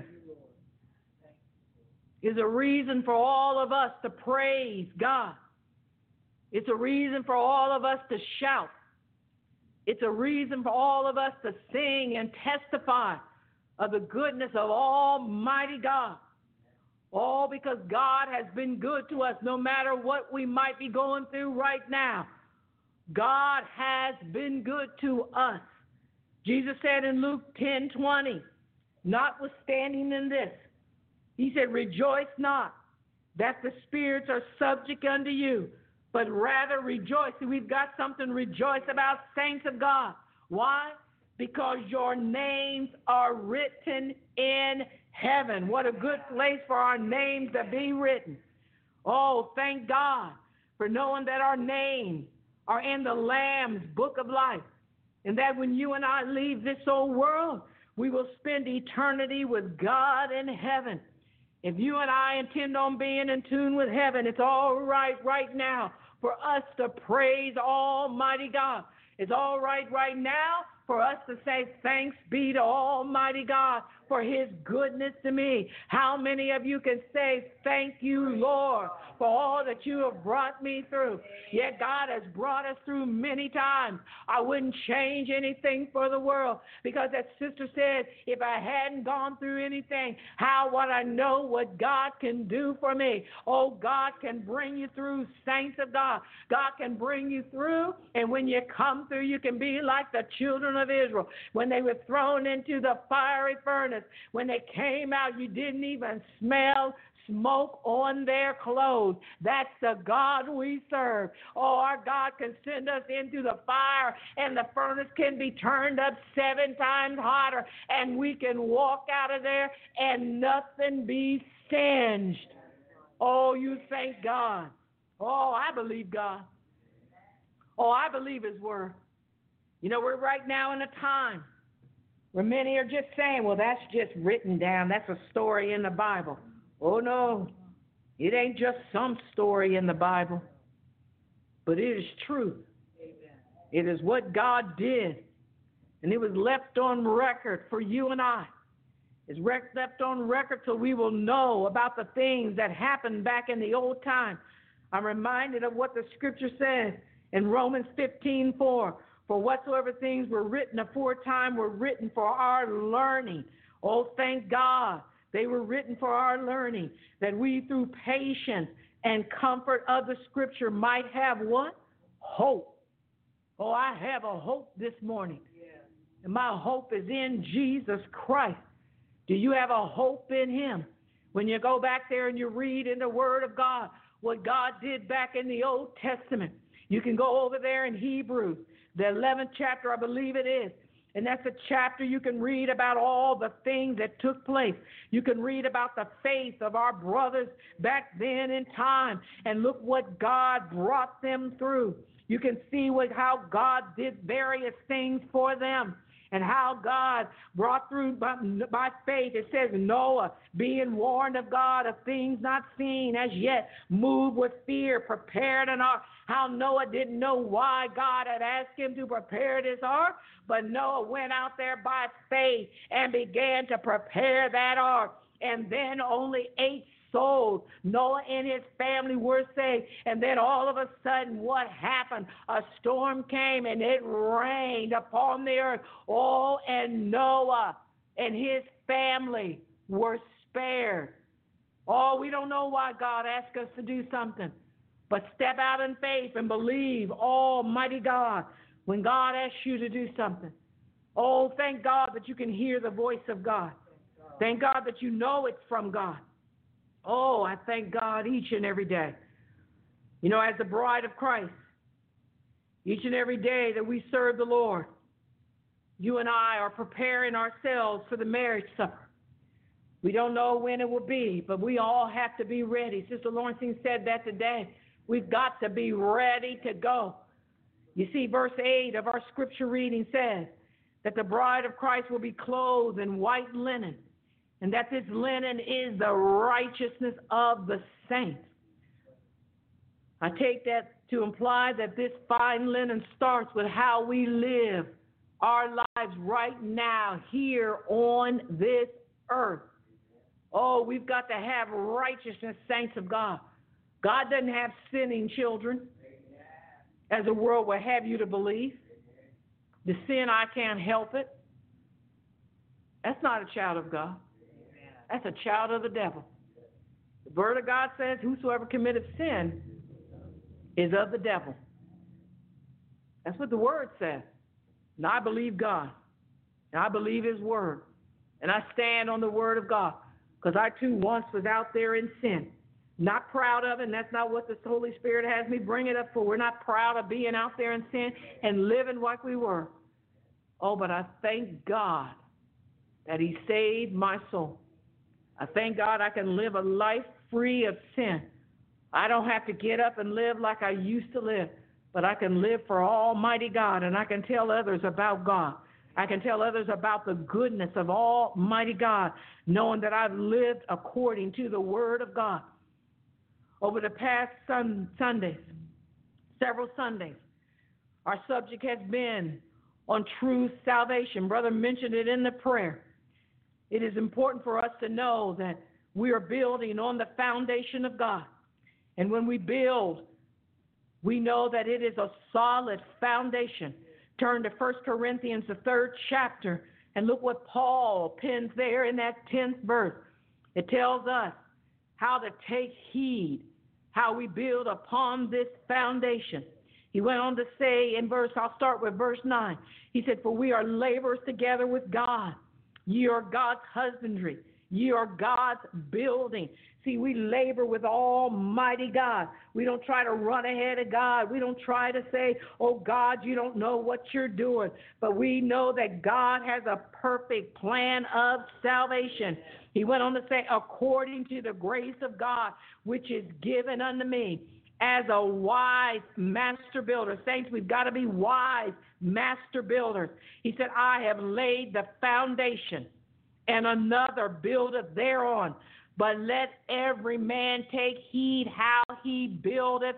Speaker 3: is a reason for all of us to praise God. It's a reason for all of us to shout. It's a reason for all of us to sing and testify of the goodness of Almighty God. All because God has been good to us no matter what we might be going through right now. God has been good to us. Jesus said in Luke ten twenty, notwithstanding in this, he said, rejoice not that the spirits are subject unto you, but rather rejoice. See, we've got something to rejoice about, saints of God. Why? Because your names are written in heaven. What a good place for our names to be written. Oh, thank God for knowing that our names are in the Lamb's book of life, and that when you and I leave this old world, we will spend eternity with God in heaven. If you and I intend on being in tune with heaven, it's all right right now for us to praise Almighty God. It's all right right now for us to say thanks be to Almighty God for his goodness to me. How many of you can say, thank you, Lord, for all that you have brought me through? Yet God has brought us through many times. I wouldn't change anything for the world, because that sister said, if I hadn't gone through anything, how would I know what God can do for me? Oh, God can bring you through, saints of God. God can bring you through, and when you come through, you can be like the children of Israel. When they were thrown into the fiery furnace, when they came out, you didn't even smell smoke on their clothes. That's the God we serve. Oh, our God can send us into the fire, and the furnace can be turned up seven times hotter, and we can walk out of there and nothing be singed. Oh, you thank God. Oh, I believe God. Oh, I believe his word. You know, we're right now in a time where many are just saying, well, that's just written down. That's a story in the Bible. Oh, no, it ain't just some story in the Bible, but it is truth. It is what God did, and it was left on record for you and I. It's left on record so we will know about the things that happened back in the old time. I'm reminded of what the scripture says in Romans fifteen four. For whatsoever things were written aforetime were written for our learning. Oh, thank God. They were written for our learning, that we through patience and comfort of the scripture might have what? Hope. Oh, I have a hope this morning. And my hope is in Jesus Christ. Do you have a hope in him? When you go back there and you read in the Word of God what God did back in the Old Testament, you can go over there in Hebrews, the eleventh chapter, I believe it is. And that's a chapter you can read about all the things that took place. You can read about the faith of our brothers back then in time, and look what God brought them through. You can see what, how God did various things for them, and how God brought through by, by faith. It says Noah, being warned of God of things not seen as yet, moved with fear, prepared an ark. How Noah didn't know why God had asked him to prepare this ark, but Noah went out there by faith and began to prepare that ark. And then only eight souls, Noah and his family, were saved. And then all of a sudden, what happened? A storm came and it rained upon the earth. Oh, and Noah and his family were spared. Oh, we don't know why God asked us to do something, but step out in faith and believe Almighty God when God asks you to do something. Oh, thank God that you can hear the voice of God. Thank God that you know it's from God. Oh, I thank God each and every day. You know, as the bride of Christ, each and every day that we serve the Lord, you and I are preparing ourselves for the marriage supper. We don't know when it will be, but we all have to be ready. Sister Lawrence said that today. We've got to be ready to go. You see, verse eight of our scripture reading says that the bride of Christ will be clothed in white linen, and that this linen is the righteousness of the saints. I take that to imply that this fine linen starts with how we live our lives right now here on this earth. Oh, we've got to have righteousness, saints of God. God doesn't have sinning children, as the world will have you to believe. The sin, I can't help it. That's not a child of God. That's a child of the devil. The word of God says, whosoever committeth sin is of the devil. That's what the word says. And I believe God. And I believe his word. And I stand on the word of God. Because I too once was out there in sin. Not proud of it, and that's not what the Holy Spirit has me bring it up for. We're not proud of being out there in sin and living like we were. Oh, but I thank God that he saved my soul. I thank God I can live a life free of sin. I don't have to get up and live like I used to live, but I can live for Almighty God, and I can tell others about God. I can tell others about the goodness of Almighty God, knowing that I've lived according to the Word of God. Over the past sun, Sundays, several Sundays, our subject has been on true salvation. Brother mentioned it in the prayer. It is important for us to know that we are building on the foundation of God. And when we build, we know that it is a solid foundation. Turn to First Corinthians, the third chapter, and look what Paul pens there in that tenth verse. It tells us how to take heed, how we build upon this foundation. He went on to say in verse, I'll start with verse nine. He said, for we are laborers together with God. Ye are God's husbandry. Ye are God's building. See, we labor with Almighty God. We don't try to run ahead of God. We don't try to say, oh, God, you don't know what you're doing. But we know that God has a perfect plan of salvation. He went on to say, according to the grace of God, which is given unto me as a wise master builder. Saints, we've got to be wise master builders. He said, I have laid the foundation, and another buildeth thereon. But let every man take heed how he buildeth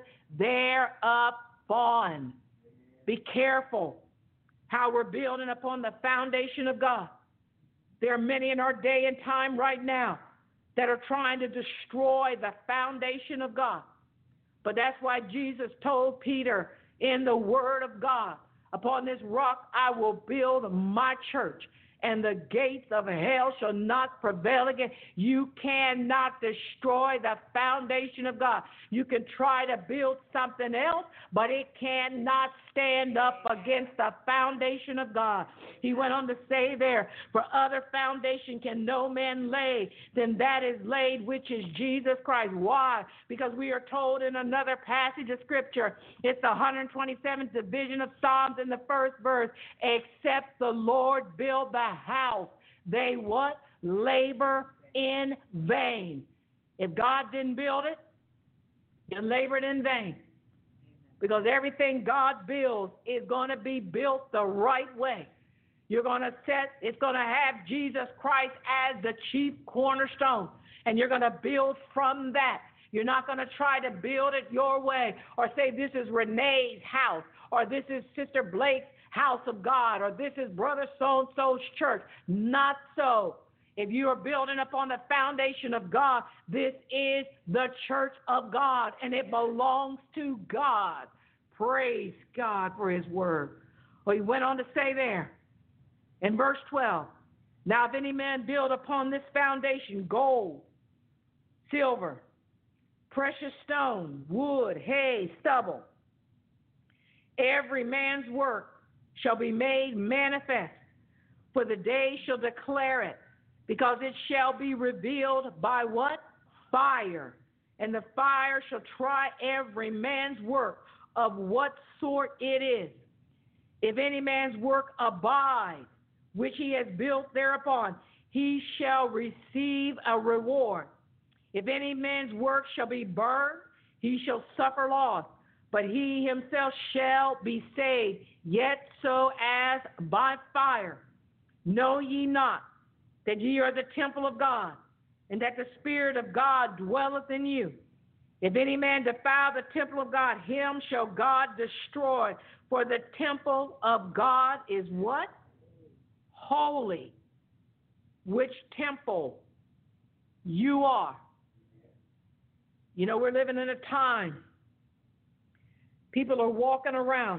Speaker 3: thereupon. Be careful how we're building upon the foundation of God. There are many in our day and time right now that are trying to destroy the foundation of God. But that's why Jesus told Peter in the Word of God, upon this rock I will build my church, and the gates of hell shall not prevail against. You cannot destroy the foundation of God. You can try to build something else, but it cannot stand up against the foundation of God. He went on to say there, for other foundation can no man lay than that is laid, which is Jesus Christ. Why? Because we are told in another passage of Scripture, it's the one hundred twenty-seventh division of Psalms in the first verse, except the Lord build the house, they what? Labor in vain. If God didn't build it, you labored in vain. Because everything God builds is going to be built the right way. You're going to set, it's going to have Jesus Christ as the chief cornerstone. And you're going to build from that. You're not going to try to build it your way or say this is Renee's house or this is Sister Blake's house of God or this is Brother so-and-so's church. Not so. If you are building upon the foundation of God, this is the church of God, and it belongs to God. Praise God for his word. Well, he went on to say there in verse twelve, now if any man build upon this foundation gold, silver, precious stone, wood, hay, stubble, every man's work shall be made manifest, for the day shall declare it, because it shall be revealed by what? Fire. And the fire shall try every man's work of what sort it is. If any man's work abide, which he has built thereupon, he shall receive a reward. If any man's work shall be burned, he shall suffer loss, but he himself shall be saved, yet so as by fire. Know ye not that ye are the temple of God, and that the Spirit of God dwelleth in you? If any man defile the temple of God, him shall God destroy. For the temple of God is what? Holy. Which temple? You are. You know, we're living in a time people are walking around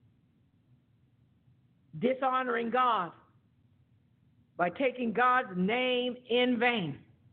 Speaker 3: dishonoring God by taking God's name in vain.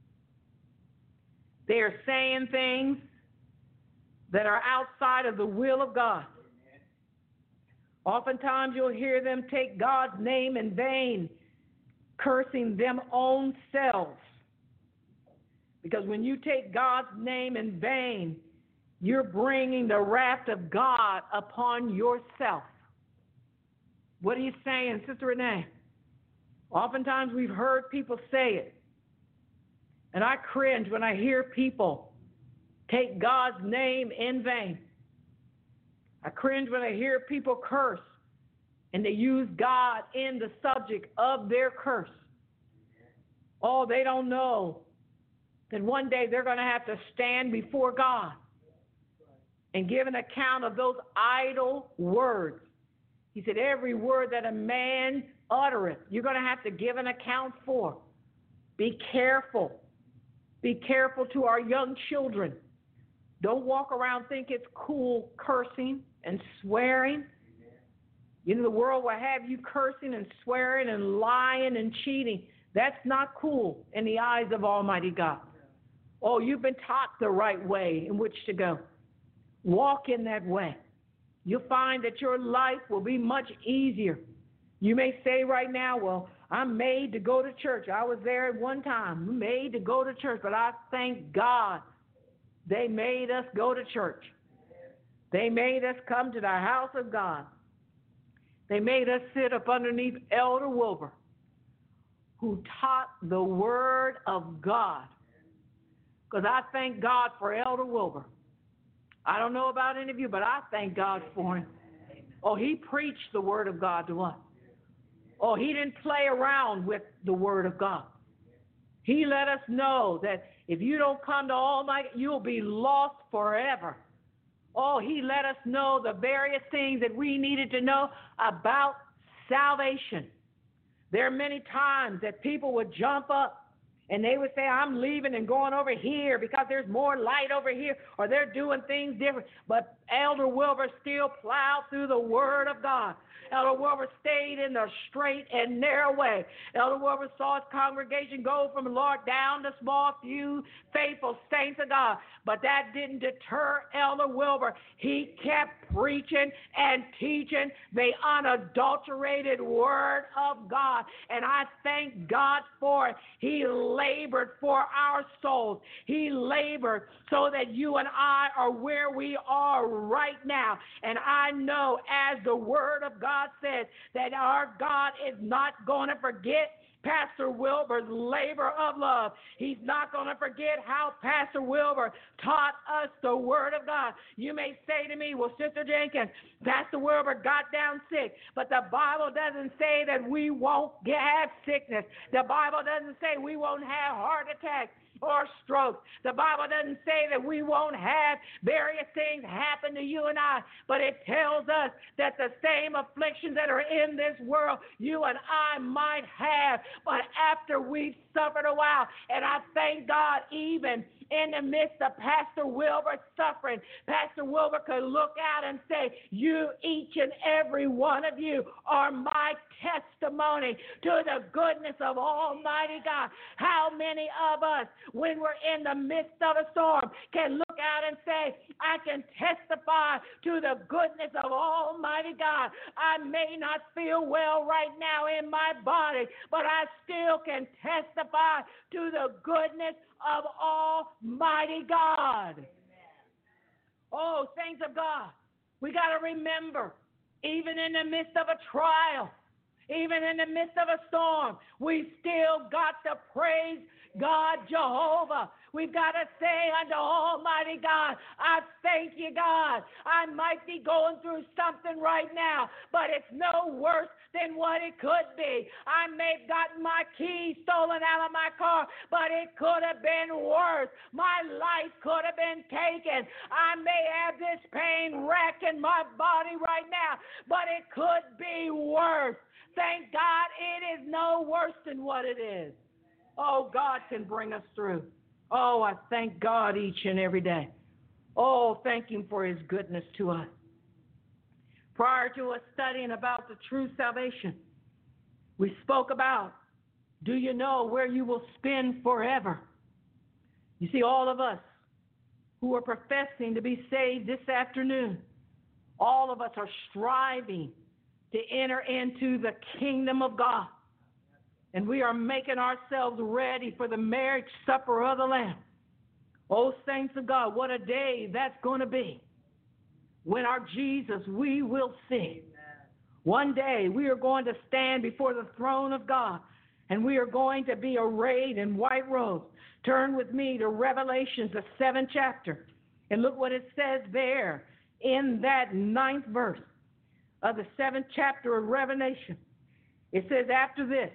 Speaker 3: They are saying things that are outside of the will of God. Oftentimes you'll hear them take God's name in vain, cursing them own selves. Because when you take God's name in vain, you're bringing the wrath of God upon yourself. What are you saying, Sister Renee? Oftentimes we've heard people say it. And I cringe when I hear people take God's name in vain. I cringe when I hear people curse and they use God in the subject of their curse. Oh, they don't know that one day they're going to have to stand before God and give an account of those idle words. He said, every word that a man uttereth, you're going to have to give an account for. Be careful. Be careful to our young children. Don't walk around think it's cool cursing and swearing. You know, the world will have you cursing and swearing and lying and cheating. That's not cool in the eyes of Almighty God. Oh, you've been taught the right way in which to go. Walk in that way. You'll find that your life will be much easier. You may say right now, well, I'm made to go to church. I was there at one time, I'm made to go to church, but I thank God they made us go to church. They made us come to the house of God. They made us sit up underneath Elder Wilbur, who taught the Word of God. Because I thank God for Elder Wilbur. I don't know about any of you, but I thank God for him. Oh, he preached the Word of God to us. Oh, he didn't play around with the Word of God. He let us know that if you don't come to Almighty, you'll be lost forever. Oh, he let us know the various things that we needed to know about salvation. There are many times that people would jump up and they would say, I'm leaving and going over here because there's more light over here, or they're doing things different. But Elder Wilbur still plowed through the Word of God. Elder Wilbur stayed in the straight and narrow way. Elder Wilbur saw his congregation go from Lord down to small few faithful saints of God. But that didn't deter Elder Wilbur. He kept preaching and teaching the unadulterated Word of God. And I thank God for it. He labored for our souls. He labored so that you and I are where we are right now. And I know, as the Word of God says, that our God is not going to forget Pastor Wilbur's labor of love. He's not going to forget how Pastor Wilbur taught us the Word of God. You may say to me, well, Sister Jenkins, Pastor Wilbur got down sick, but the Bible doesn't say that we won't have sickness. The Bible doesn't say we won't have heart attacks or stroke. The Bible doesn't say that we won't have various things happen to you and I, but it tells us that the same afflictions that are in this world, you and I might have, but after we've suffered a while. And I thank God, even in the midst of Pastor Wilbur's suffering, Pastor Wilbur could look out and say, you, each and every one of you, are my testimony to the goodness of Almighty God. How many of us, when we're in the midst of a storm, can look out and say, I can testify to the goodness of Almighty God. I may not feel well right now in my body, but I still can testify to the goodness of Almighty God. Oh, saints of God, we got to remember, even in the midst of a trial, even in the midst of a storm, we still got to praise God Jehovah. We've got to say unto Almighty God, I thank you, God. I might be going through something right now, but it's no worse than what it could be. I may have gotten my keys stolen out of my car, but it could have been worse. My life could have been taken. I may have this pain racking my body right now, but it could be worse. Thank God it is no worse than what it is. Oh, God can bring us through. Oh, I thank God each and every day. Oh, thank Him for His goodness to us. Prior to us studying about the true salvation, we spoke about, do you know where you will spend forever? You see, all of us who are professing to be saved this afternoon, all of us are striving to enter into the kingdom of God. And we are making ourselves ready for the marriage supper of the Lamb. Oh, saints of God, what a day that's going to be. When our Jesus we will see. One day we are going to stand before the throne of God, and we are going to be arrayed in white robes. Turn with me to Revelations, the seventh chapter, and look what it says there in that ninth verse of the seventh chapter of Revelation. It says, after this,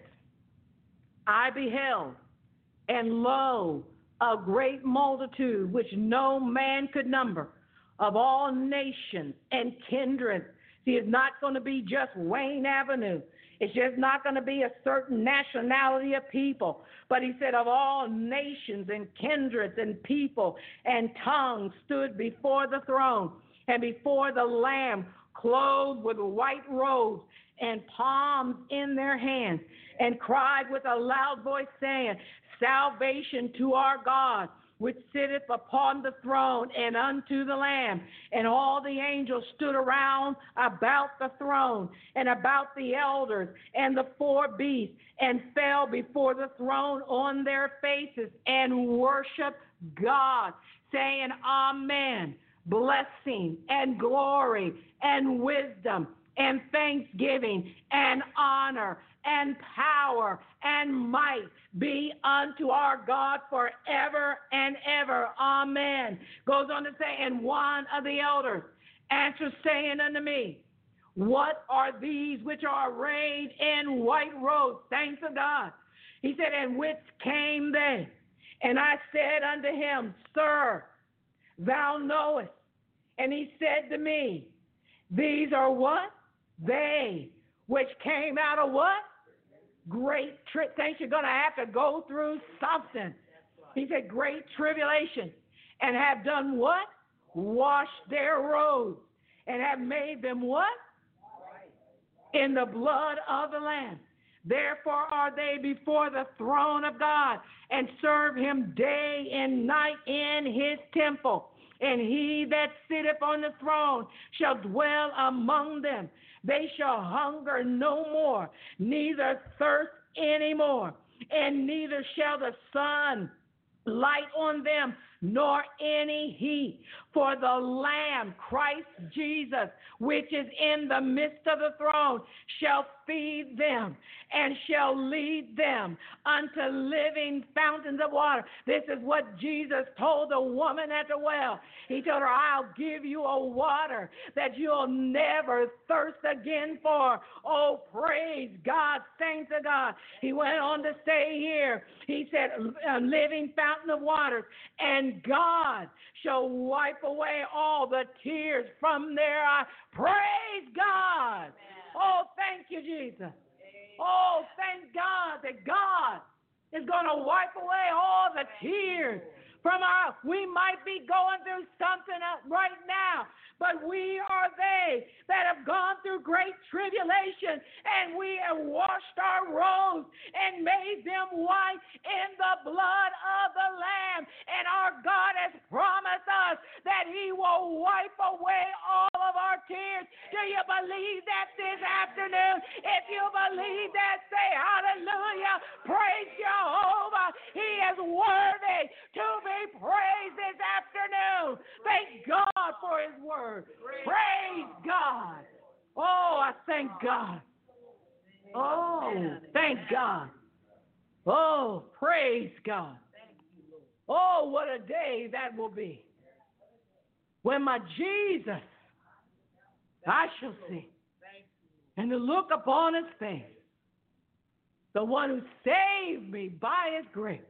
Speaker 3: I beheld, and lo, a great multitude which no man could number, of all nations and kindreds See, it's not going to be just Wayne Avenue. It's just not going to be a certain nationality of people. But he said, of all nations and kindreds and people and tongues stood before the throne and before the Lamb, clothed with white robes and palms in their hands, and cried with a loud voice, saying, Salvation to our God, which sitteth upon the throne, and unto the Lamb. And all the angels stood around about the throne, and about the elders, and the four beasts, and fell before the throne on their faces, and worshiped God, saying, Amen. Blessing and glory and wisdom and thanksgiving and honor and power and might be unto our God forever and ever. Amen. Goes on to say, and one of the elders answered, saying unto me, What are these which are arrayed in white robes? Thanks of God. He said, And whence came they? And I said unto him, Sir, thou knowest. And he said to me, These are what? They which came out of what? Great tri- Thanks, you're going to have to go through something. He said, great tribulation, and have done what? Washed their robes, and have made them what? In the blood of the Lamb. Therefore are they before the throne of God, and serve him day and night in his temple. And he that sitteth on the throne shall dwell among them. They shall hunger no more, neither thirst any more, and neither shall the sun light on them, nor any heat. For the Lamb, Christ Jesus, which is in the midst of the throne, shall feed them and shall lead them unto living fountains of water. This is what Jesus told the woman at the well. He told her, I'll give you a water that you'll never thirst again for. Oh, praise God, saints of God. He went on to say here, he said, a living fountain of waters, and God shall wipe away all the tears from their eyes. Praise God. Amen. Oh, thank you, Jesus. Amen. Oh, thank God that God is going to wipe away all the tears from our, we might be going through something right now, but we are they that have gone through great tribulation, and we have washed our robes and made them white in the blood of the Lamb. And our God has promised us that he will wipe away all of our tears. Do you believe that this afternoon? If you believe that, say hallelujah. Praise Jehovah. He is worthy to be praised this afternoon. Thank God for his word. Praise God. Oh, I thank God. Oh, thank God. Oh, praise God. Oh, what a day that will be when my Jesus I shall see, and to look upon his face, the one who saved me by his grace.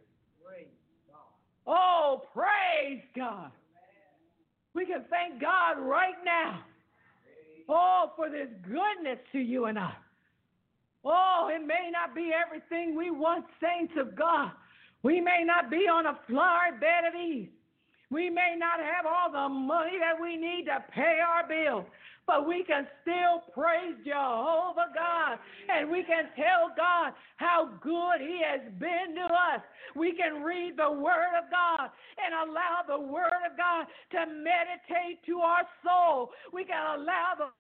Speaker 3: Oh, praise God. We can thank God right now. Oh, for this goodness to you and I. Oh, it may not be everything we want, saints of God. We may not be on a flowery bed of ease. We may not have all the money that we need to pay our bills, but we can still praise Jehovah God, and we can tell God how good he has been to us. We can read the Word of God and allow the Word of God to meditate to our soul. We can allow the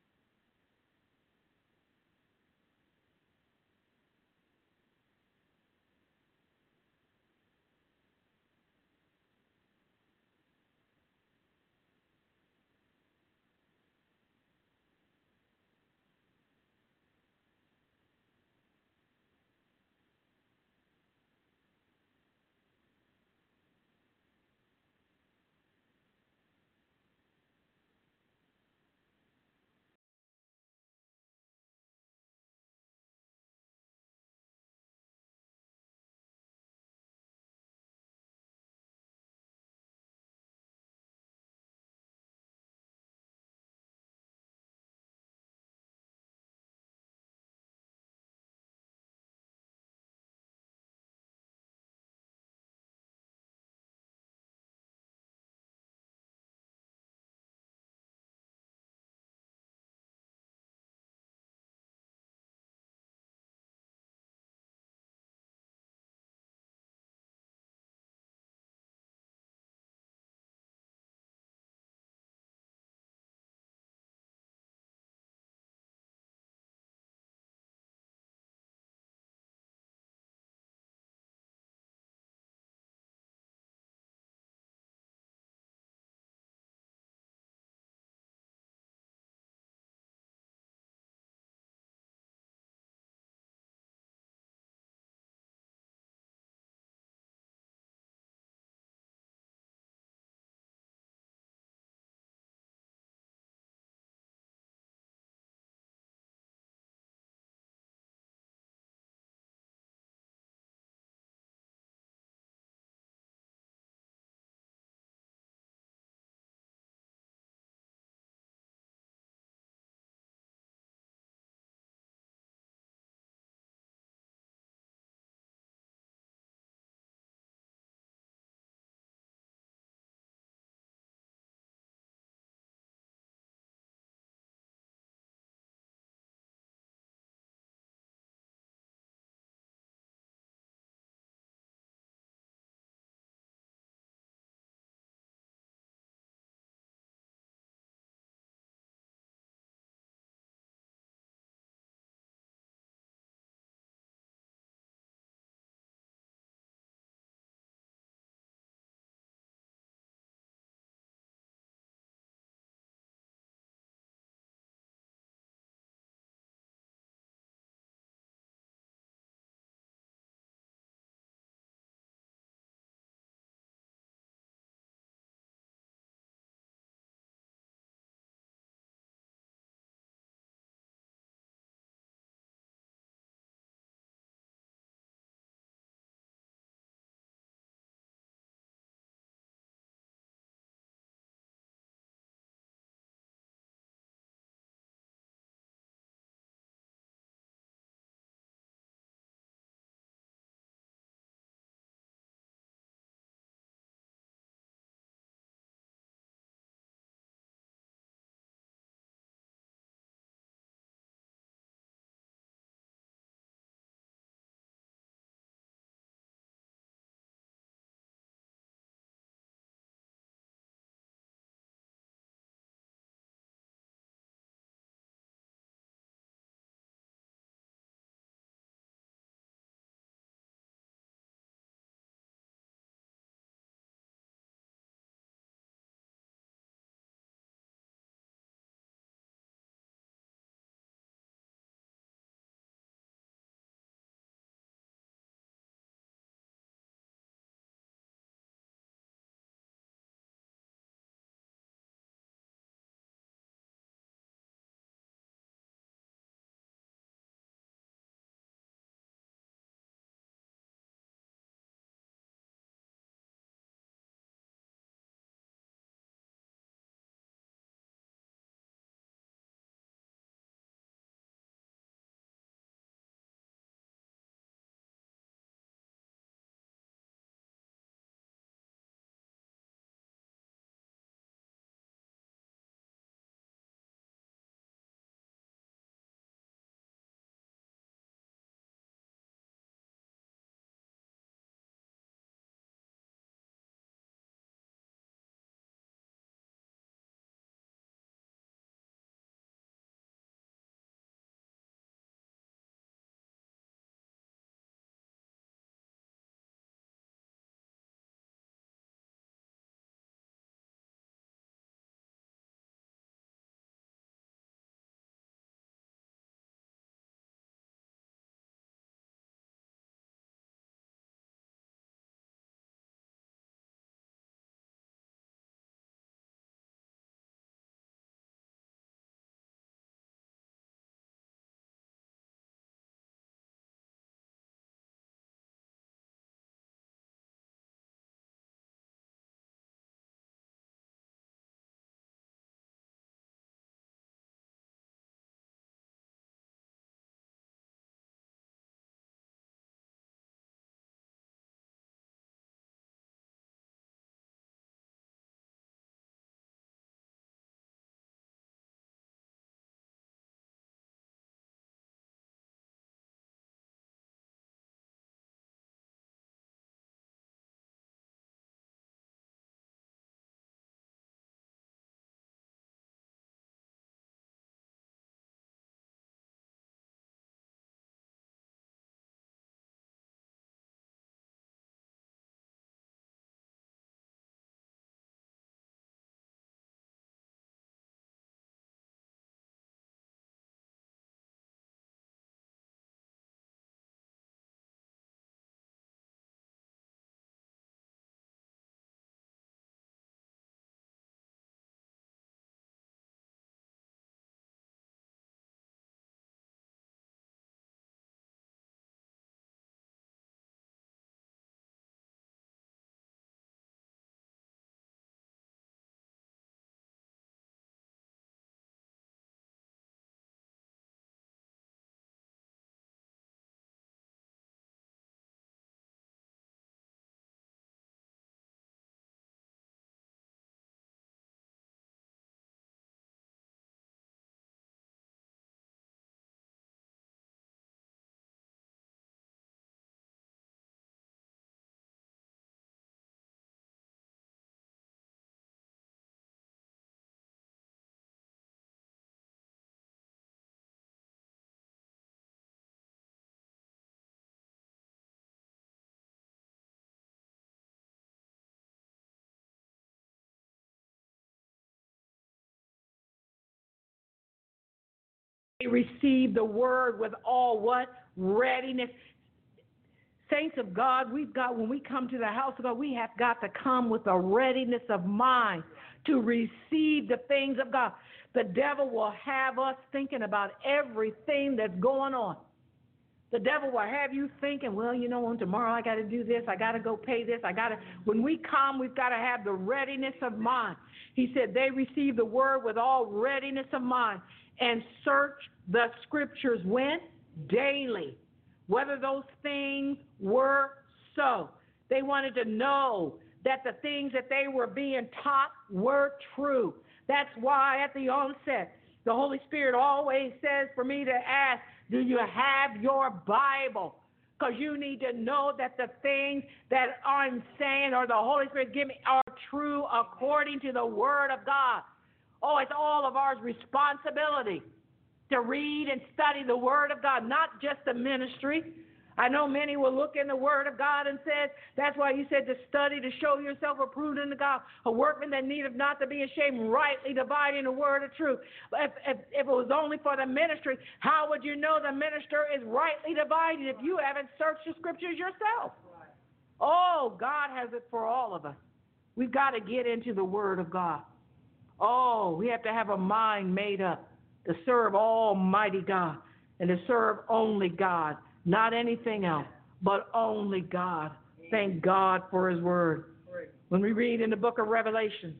Speaker 3: They receive the word with all what? Readiness. Saints of God, we've got, when we come to the house of God, we have got to come with a readiness of mind to receive the things of God. The devil will have us thinking about everything that's going on. The devil will have you thinking, well, you know, on tomorrow I got to do this, I got to go pay this, I got to. When we come, we've got to have the readiness of mind. He said they receive the word with all readiness of mind and search the scriptures when? Daily. Whether those things were so. They wanted to know that the things that they were being taught were true. That's why at the onset, the Holy Spirit always says for me to ask, do you have your Bible? Because you need to know that the things that I'm saying or the Holy Spirit give me are true according to the Word of God. Oh, it's all of our responsibility to read and study the Word of God, not just the ministry. I know many will look in the Word of God and said, that's why you said to study, to show yourself approved unto God, a workman that needeth not to be ashamed, rightly dividing the word of truth. If, if, if it was only for the ministry, how would you know the minister is rightly divided if you haven't searched the scriptures yourself? Oh, God has it for all of us. We've got to get into the Word of God. Oh, we have to have a mind made up to serve Almighty God and to serve only God. Not anything else, but only God. Thank God for His Word. When we read in the book of Revelation,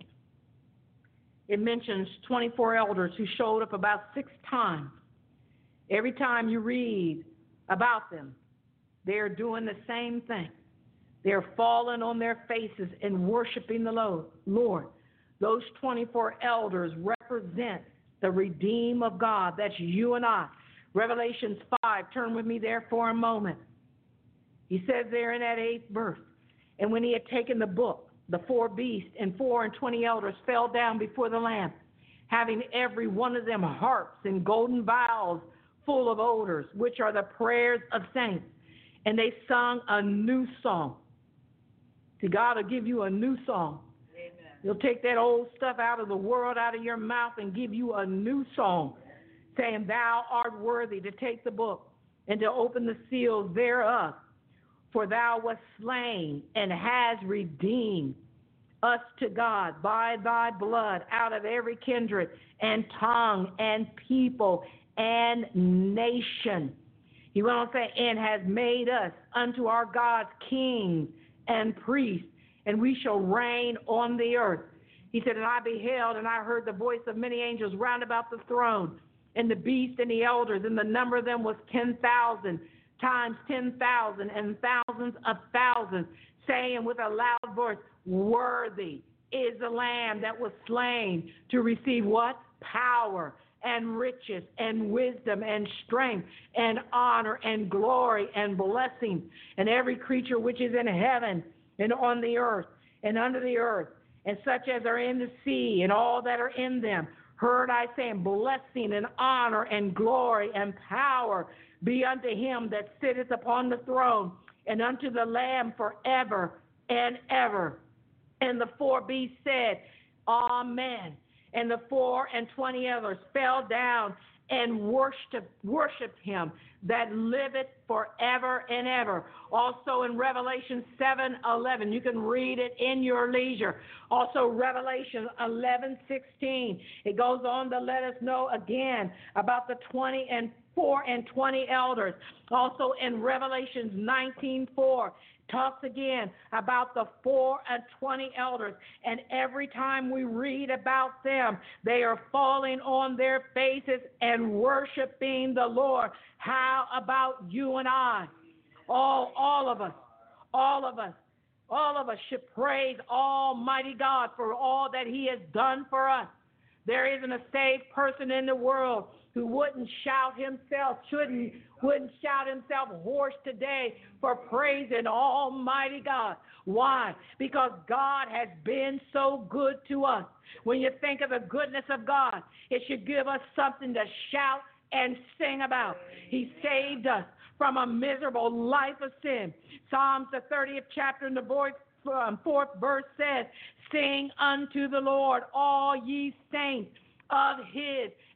Speaker 3: it mentions twenty-four elders who showed up about six times. Every time you read about them, they're doing the same thing. They're falling on their faces and worshiping the Lord. Those twenty-four elders represent the redeemed of God. That's you and I. Revelations five, turn with me there for a moment. He says there in that eighth verse, and when he had taken the book, the four beasts and four and twenty elders fell down before the Lamb, having every one of them harps and golden vials full of odors, which are the prayers of saints. And they sung a new song. See, God will give you a new song. Amen. He'll take that old stuff out of the world, out of your mouth, and give you a new song, saying, thou art worthy to take the book and to open the seals thereof. For thou wast slain and hast redeemed us to God by thy blood out of every kindred and tongue and people and nation. He went on to say, and has made us unto our God kings and priests, and we shall reign on the earth. He said, and I beheld, and I heard the voice of many angels round about the throne, and the beast and the elders, and the number of them was ten thousand times ten thousand and thousands of thousands, saying with a loud voice, worthy is the Lamb that was slain to receive what? Power and riches and wisdom and strength and honor and glory and blessing. And every creature which is in heaven and on the earth and under the earth, and such as are in the sea and all that are in them, heard I saying, blessing and honor and glory and power be unto him that sitteth upon the throne and unto the Lamb forever and ever. And the four beasts said, Amen. And the four and twenty others fell down and worshiped, worshiped him that liveth forever and ever. Also in Revelation seven eleven, you can read it in your leisure. Also Revelation eleven sixteen, it goes on to let us know again about the twenty and four and twenty elders. Also in Revelation nineteen four, talks again about the four and twenty elders, and every time we read about them, they are falling on their faces and worshiping the Lord. How about you and I? All, all of us, all of us, all of us should praise Almighty God for all that He has done for us. There isn't a saved person in the world who wouldn't shout himself, shouldn't, wouldn't shout himself hoarse today for praising Almighty God. Why? Because God has been so good to us. When you think of the goodness of God, it should give us something to shout and sing about. He saved us from a miserable life of sin. Psalms, the thirtieth chapter in the voice Um, fourth verse says, sing unto the Lord, all ye saints of His,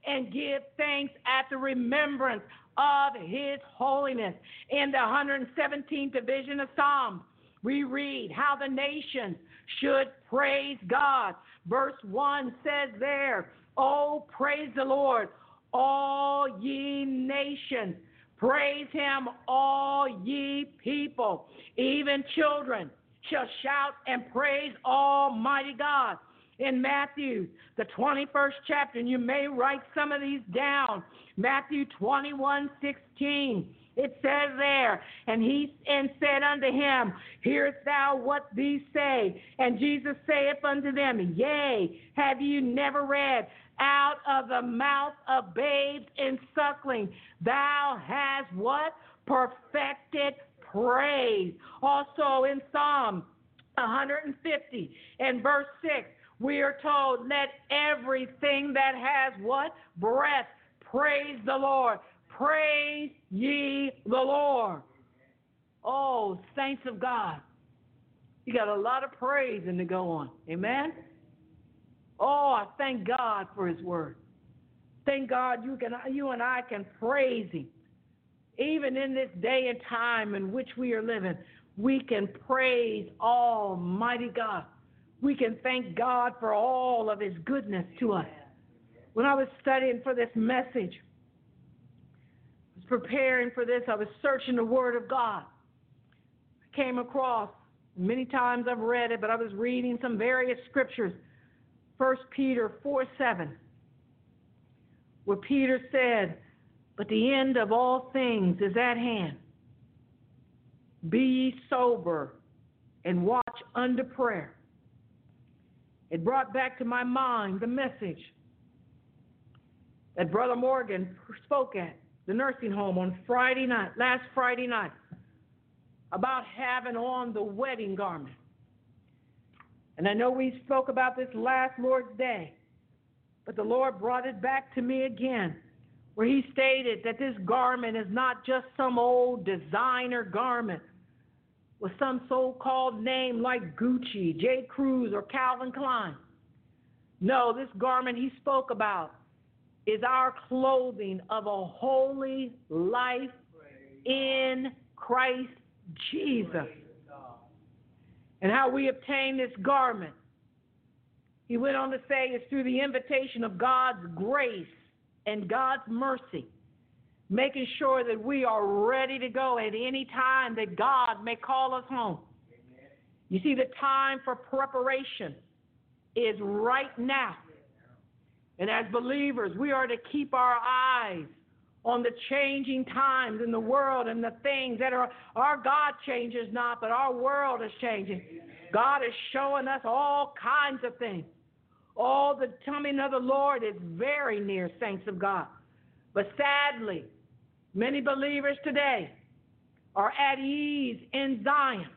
Speaker 3: and give thanks at the remembrance of his holiness. In the one hundred seventeenth division of Psalms, we read how the nations should praise God. Verse one says there, "Oh, praise the Lord, all ye nations. Praise him, all ye people. Even children shall shout and praise Almighty God." In Matthew, the twenty-first chapter, and you may write some of these down, Matthew twenty-one sixteen, it says there, "And he and said unto him, Hearest thou what these say? And Jesus saith unto them, Yea, have you never read, Out of the mouth of babes and suckling, thou hast what? Perfected praise." Also in Psalm one hundred fifty and verse six, we are told, "Let everything that has what? Breath, praise the Lord. Praise ye the Lord." Oh, saints of God, you got a lot of praising to go on. Amen? Oh, I thank God for his word. Thank God you can, you and I can praise him. Even in this day and time in which we are living, we can praise Almighty God. We can thank God for all of his goodness to us. When I was studying for this message, I was preparing for this, I was searching the Word of God. I came across, many times I've read it, but I was reading some various scriptures. First Peter four seven, where Peter said, "But the end of all things is at hand. Be ye sober and watch unto prayer." It brought back to my mind the message that Brother Morgan spoke at the nursing home on Friday night, last Friday night, about having on the wedding garment. And I know we spoke about this last Lord's Day, but the Lord brought it back to me again, where he stated that this garment is not just some old designer garment with some so-called name like Gucci, J. Crew, or Calvin Klein. No, this garment he spoke about is our clothing of a holy life in Christ Jesus. And how we obtain this garment, he went on to say, is through the invitation of God's grace and God's mercy, making sure that we are ready to go at any time that God may call us home. Amen. You see, the time for preparation is right now. And as believers, we are to keep our eyes on the changing times in the world and the things that are, our God changes not, but our world is changing. Amen. God is showing us all kinds of things. All the coming of the Lord is very near, saints of God. But sadly, many believers today are at ease in Zion.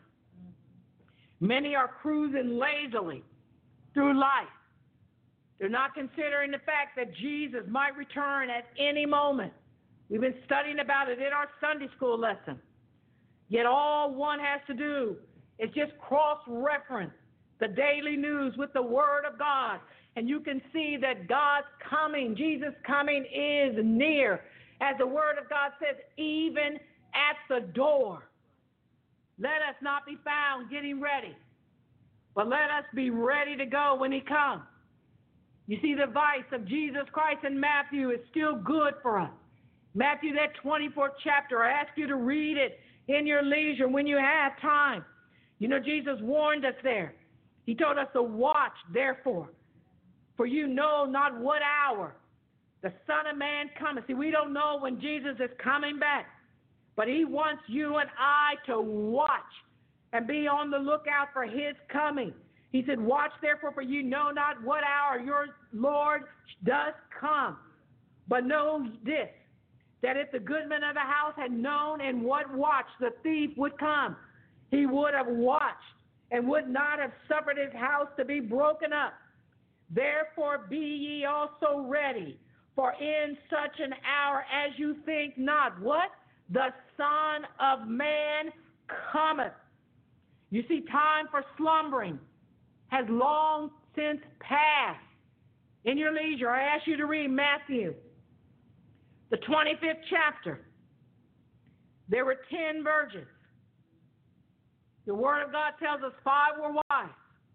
Speaker 3: Many are cruising lazily through life. They're not considering the fact that Jesus might return at any moment. We've been studying about it in our Sunday school lesson. Yet all one has to do is just cross-reference the daily news with the Word of God, and you can see that God's coming, Jesus' coming is near. As the Word of God says, even at the door. Let us not be found getting ready, but let us be ready to go when he comes. You see, the advice of Jesus Christ in Matthew is still good for us. Matthew, that twenty-fourth chapter, I ask you to read it in your leisure when you have time. You know, Jesus warned us there. He told us to watch, therefore, for you know not what hour the Son of Man cometh. See, we don't know when Jesus is coming back, but he wants you and I to watch and be on the lookout for his coming. He said, watch therefore, for you know not what hour your Lord does come. But know this, that if the goodman of the house had known in what watch the thief would come, he would have watched and would not have suffered his house to be broken up. Therefore be ye also ready, for in such an hour as you think not, what? The Son of Man cometh. You see, time for slumbering has long since passed In your leisure, I ask you to read Matthew, the twenty-fifth chapter. There were ten virgins. The Word of God tells us five were wise,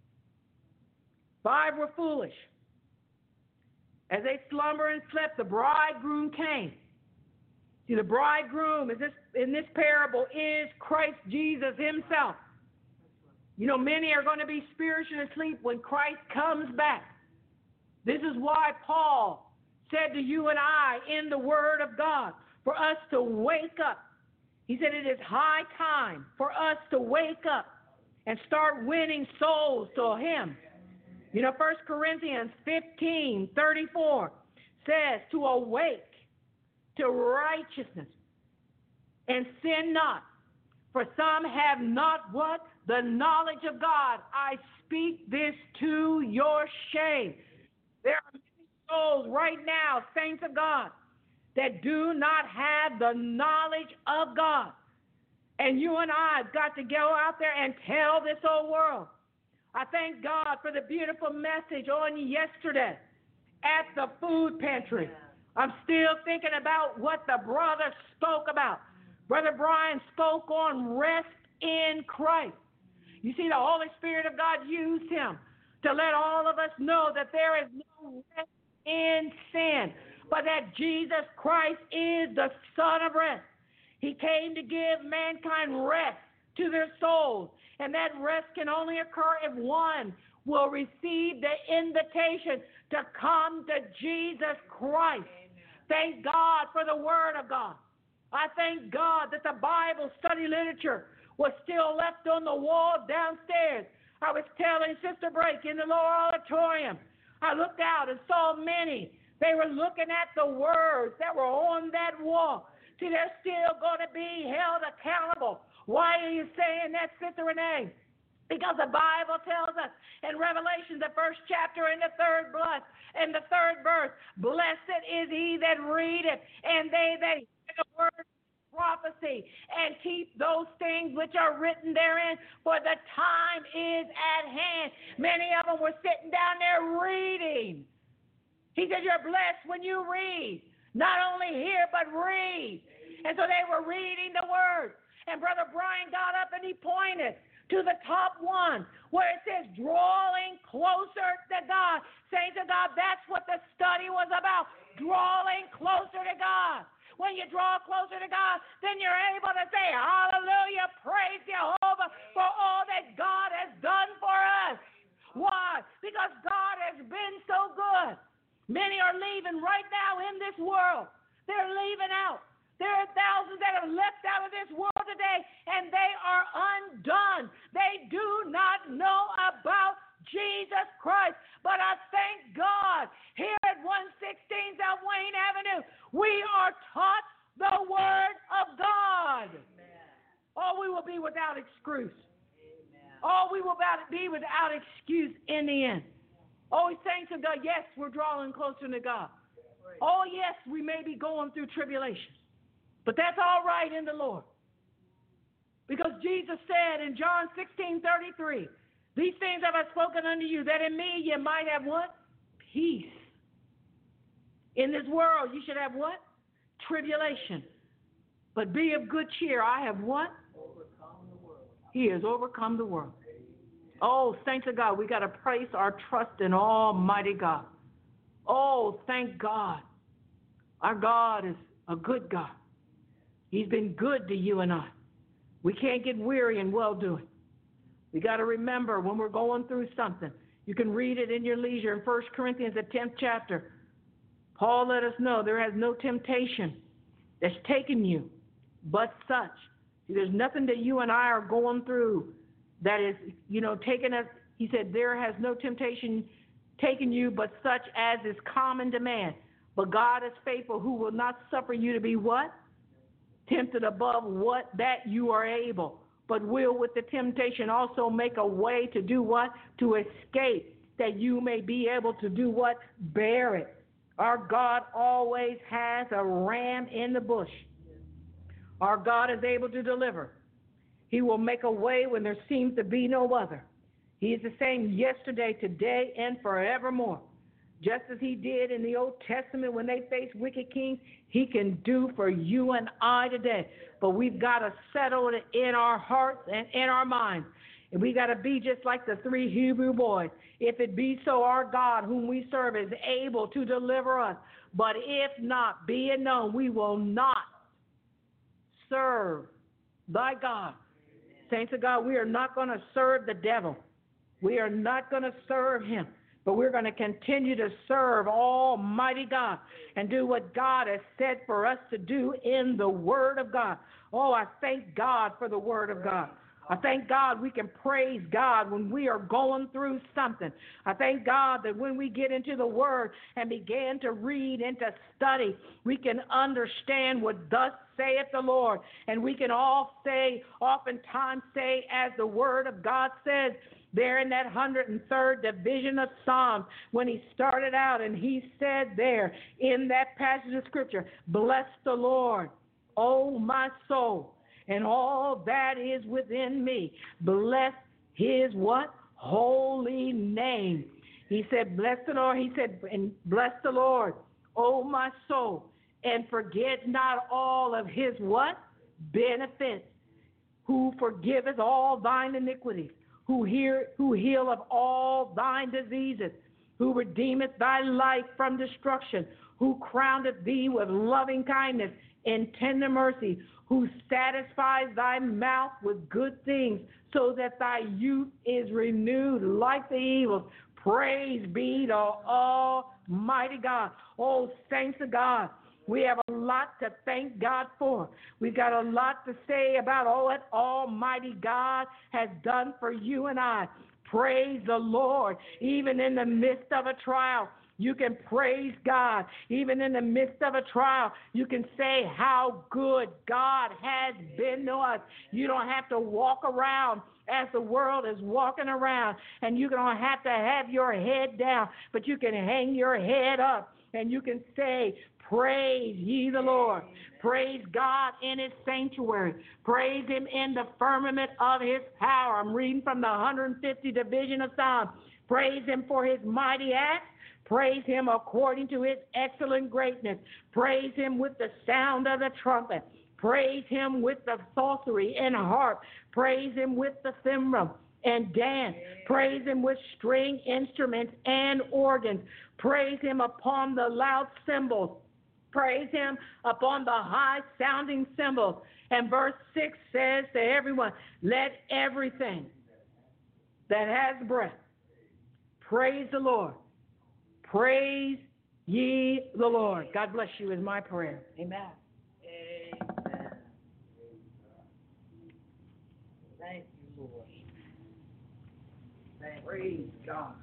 Speaker 3: five were foolish. As they slumbered and slept, the bridegroom came. See, the bridegroom is this, in this parable is Christ Jesus himself. You know, many are going to be spiritually asleep when Christ comes back. This is why Paul said to you and I in the Word of God for us to wake up. He said it is high time for us to wake up and start winning souls to him. You know, First Corinthians fifteen thirty-four says to awake to righteousness and sin not. For some have not what? The knowledge of God. I speak this to your shame. There are many souls right now, saints of God, that do not have the knowledge of God. And you and I have got to go out there and tell this old world. I thank God for the beautiful message on yesterday at the food pantry. I'm still thinking about what the brother spoke about. Brother Brian spoke on rest in Christ. You see, the Holy Spirit of God used him to let all of us know that there is no rest in sin, but that Jesus Christ is the Son of rest. He came to give mankind rest to their souls, and that rest can only occur if one will receive the invitation to come to Jesus Christ. Thank God for the Word of God. I thank God that the Bible study literature was still left on the wall downstairs. I was telling Sister Brake in the lower auditorium, I looked out and saw many. They were looking at the words that were on that wall. See, they're still going to be held accountable. Why are you saying that, Sister Renee? Because the Bible tells us in Revelation, the first chapter and the third verse, and the third verse, blessed is he that readeth, and they that hear the word of prophecy, and keep those things which are written therein, for the time is at hand. Many of them were sitting down there reading. He said, you're blessed when you read. Not only hear, but read. And so they were reading the word. And Brother Brian got up and he pointed to the top one where it says drawing closer to God. Saints of God, that's what the study was about, drawing closer to God. When you draw closer to God, then you're able to say, hallelujah, praise Jehovah for all that God has done for us. Why? Because God has been so good. Many are leaving right now in this world. They're leaving out. There are thousands that are left out of this world today, and they are undone. They do not know about Jesus Christ. But I thank God here at one sixteen South Wayne Avenue, we are taught the Word of God. Amen. Oh, we will be without excuse. Amen. Oh, we will be without excuse in the end. Oh, saints of God, yes, we're drawing closer to God. Oh, yes, we may be going through tribulation. But that's all right in the Lord. Because Jesus said in John sixteen thirty-three, these things have I spoken unto you, that in me you might have what? Peace. In this world you should have what? Tribulation. But be of good cheer. I have what? Overcome the world. He has overcome the world. Oh, saints of God, we got to place our trust in Almighty God. Oh, thank God. Our God is a good God. He's been good to you and I. We can't get weary in well-doing. We got to remember when we're going through something. You can read it in your leisure in First Corinthians, the tenth chapter. Paul let us know there has no temptation that's taken you but such. See, there's nothing that you and I are going through that is, you know, taking us. He said, there has no temptation taken you but such as is common to man. But God is faithful, who will not suffer you to be what? Tempted above what that you are able, but will with the temptation also make a way to do what? To escape, that you may be able to do what? Bear it. Our God always has a ram in the bush. Our God is able to deliver. He will make a way when there seems to be no other. He is the same yesterday, today, and forevermore. just as he did in the Old Testament when they faced wicked kings, he can do for you and I today. But we've got to settle it in our hearts and in our minds. And we got to be just like the three Hebrew boys. If it be so, our God, whom we serve, is able to deliver us. But if not, be it known, we will not serve thy God. Saints of God, we are not going to serve the devil. We are not going to serve him. But we're going to continue to serve Almighty God and do what God has said for us to do in the Word of God. Oh, I thank God for the Word of God. I thank God we can praise God when we are going through something. I thank God that when we get into the Word and begin to read and to study, we can understand what thus saith the Lord. And we can all say, oftentimes say, as the Word of God says, there in that one hundred third division of Psalms, when he started out and he said there in that passage of Scripture, bless the Lord, O my soul, and all that is within me. Bless his what? Holy name. He said, bless the Lord. He said, and bless the Lord, O my soul, and forget not all of his what? Benefits, who forgiveth all thine iniquities, who hear, who heal of all thine diseases, who redeemeth thy life from destruction, who crowneth thee with loving kindness and tender mercy, who satisfies thy mouth with good things, so that thy youth is renewed like the eagles. Praise be to Almighty God. Oh, saints of God, we have a lot to thank God for. We've got a lot to say about all that Almighty God has done for you and I. Praise the Lord. Even in the midst of a trial, you can praise God. Even in the midst of a trial, you can say how good God has been to us. You don't have to walk around as the world is walking around, and you don't have to have your head down, but you can hang your head up, and you can say, praise ye the Lord. Praise God in his sanctuary. Praise him in the firmament of his power. I'm reading from the one hundred fiftieth division of Psalms. Praise him for his mighty acts. Praise him according to his excellent greatness. Praise him with the sound of the trumpet. Praise him with the psaltery and harp. Praise him with the thimbrel and dance. Praise him with string instruments and organs. Praise him upon the loud cymbals. Praise him upon the high-sounding cymbals. And verse six says to everyone, let everything that has breath praise the Lord. Praise ye the Lord. God bless you is my prayer. Amen.
Speaker 1: Amen. Thank you, Lord. Thank
Speaker 3: Praise God.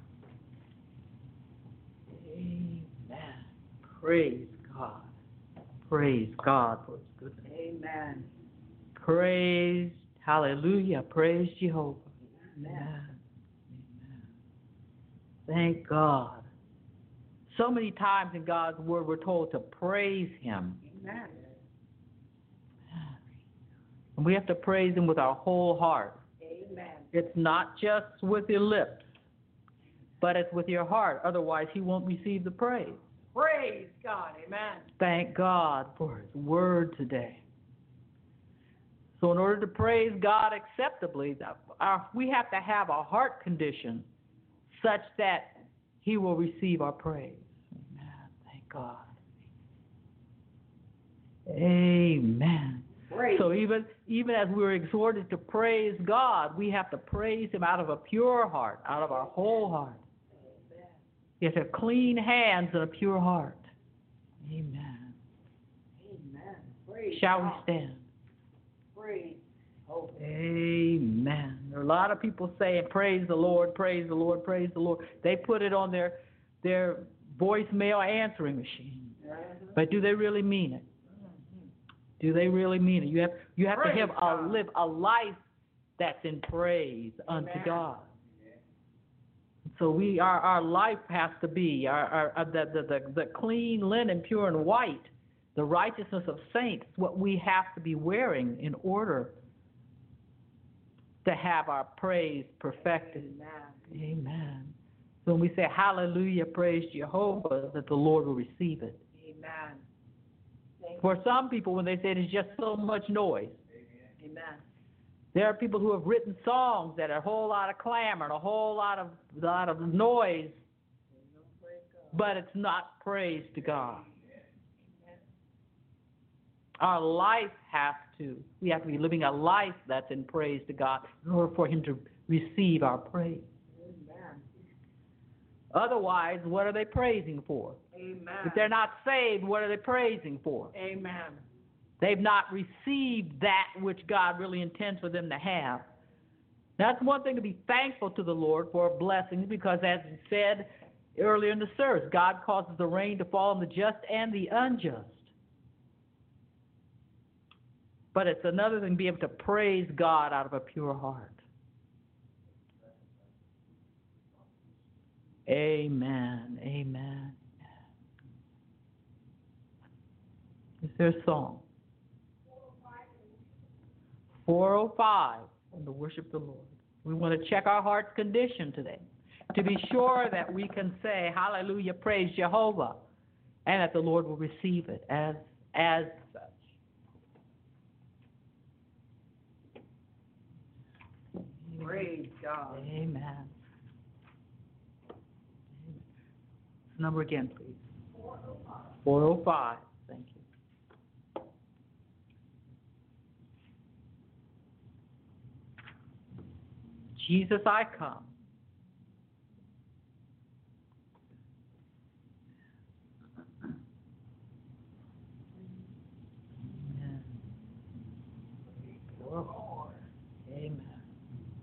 Speaker 1: Amen. Praise God. Praise God for his goodness.
Speaker 3: Amen.
Speaker 1: Praise, hallelujah. Praise Jehovah.
Speaker 3: Amen.
Speaker 1: Amen. Thank God. So many times in God's word we're told to praise him.
Speaker 3: Amen.
Speaker 1: And we have to praise him with our whole heart.
Speaker 3: Amen.
Speaker 1: It's not just with your lips, but it's with your heart. Otherwise, he won't receive the praise.
Speaker 3: Praise God. Amen.
Speaker 1: Thank God for his word today. So in order to praise God acceptably, our, we have to have a heart condition such that he will receive our praise. Amen. Thank God. Amen.
Speaker 3: Praise.
Speaker 1: So even even as we're exhorted to praise God, we have to praise him out of a pure heart, out of our whole heart. You have to have clean hands and a pure heart. Amen.
Speaker 3: Amen. Praise
Speaker 1: Shall
Speaker 3: God.
Speaker 1: we stand?
Speaker 3: Praise. Oh.
Speaker 1: Amen. There are a lot of people saying, praise the Lord, praise the Lord, praise the Lord. They put it on their their voicemail answering machine. But do they really mean it? Do they really mean it? You have you have
Speaker 3: Praise
Speaker 1: to have a,
Speaker 3: God.
Speaker 1: live a life that's in praise unto
Speaker 3: Amen.
Speaker 1: God. So we our, our life has to be our, our, our the, the, the, the clean linen, pure and white, the righteousness of saints, what we have to be wearing in order to have our praise perfected.
Speaker 3: Amen.
Speaker 1: Amen. So when we say hallelujah, praise Jehovah, that the Lord will receive it.
Speaker 3: Amen.
Speaker 1: For some people, when they say there's just so much noise,
Speaker 3: Amen.
Speaker 1: there are people who have written songs that are a whole lot of clamor and a whole lot of lot of noise, but it's not praise to God. Our life has to, we have to be living a life that's in praise to God in order for Him to receive our praise.
Speaker 3: Amen.
Speaker 1: Otherwise, what are they praising for?
Speaker 3: Amen.
Speaker 1: If they're not saved, what are they praising for?
Speaker 3: Amen.
Speaker 1: They've not received that which God really intends for them to have. That's one thing to be thankful to the Lord for blessings, because as He said earlier in the service, God causes the rain to fall on the just and the unjust. But it's another thing to be able to praise God out of a pure heart. Amen. Amen. Is there a song? four oh five, and to worship the Lord. We want to check our heart's condition today to be sure that we can say, hallelujah, praise Jehovah, and that the Lord will receive it as, as such.
Speaker 3: Praise God.
Speaker 1: Amen. Number again, please. four oh five. Thank you. Jesus, I come.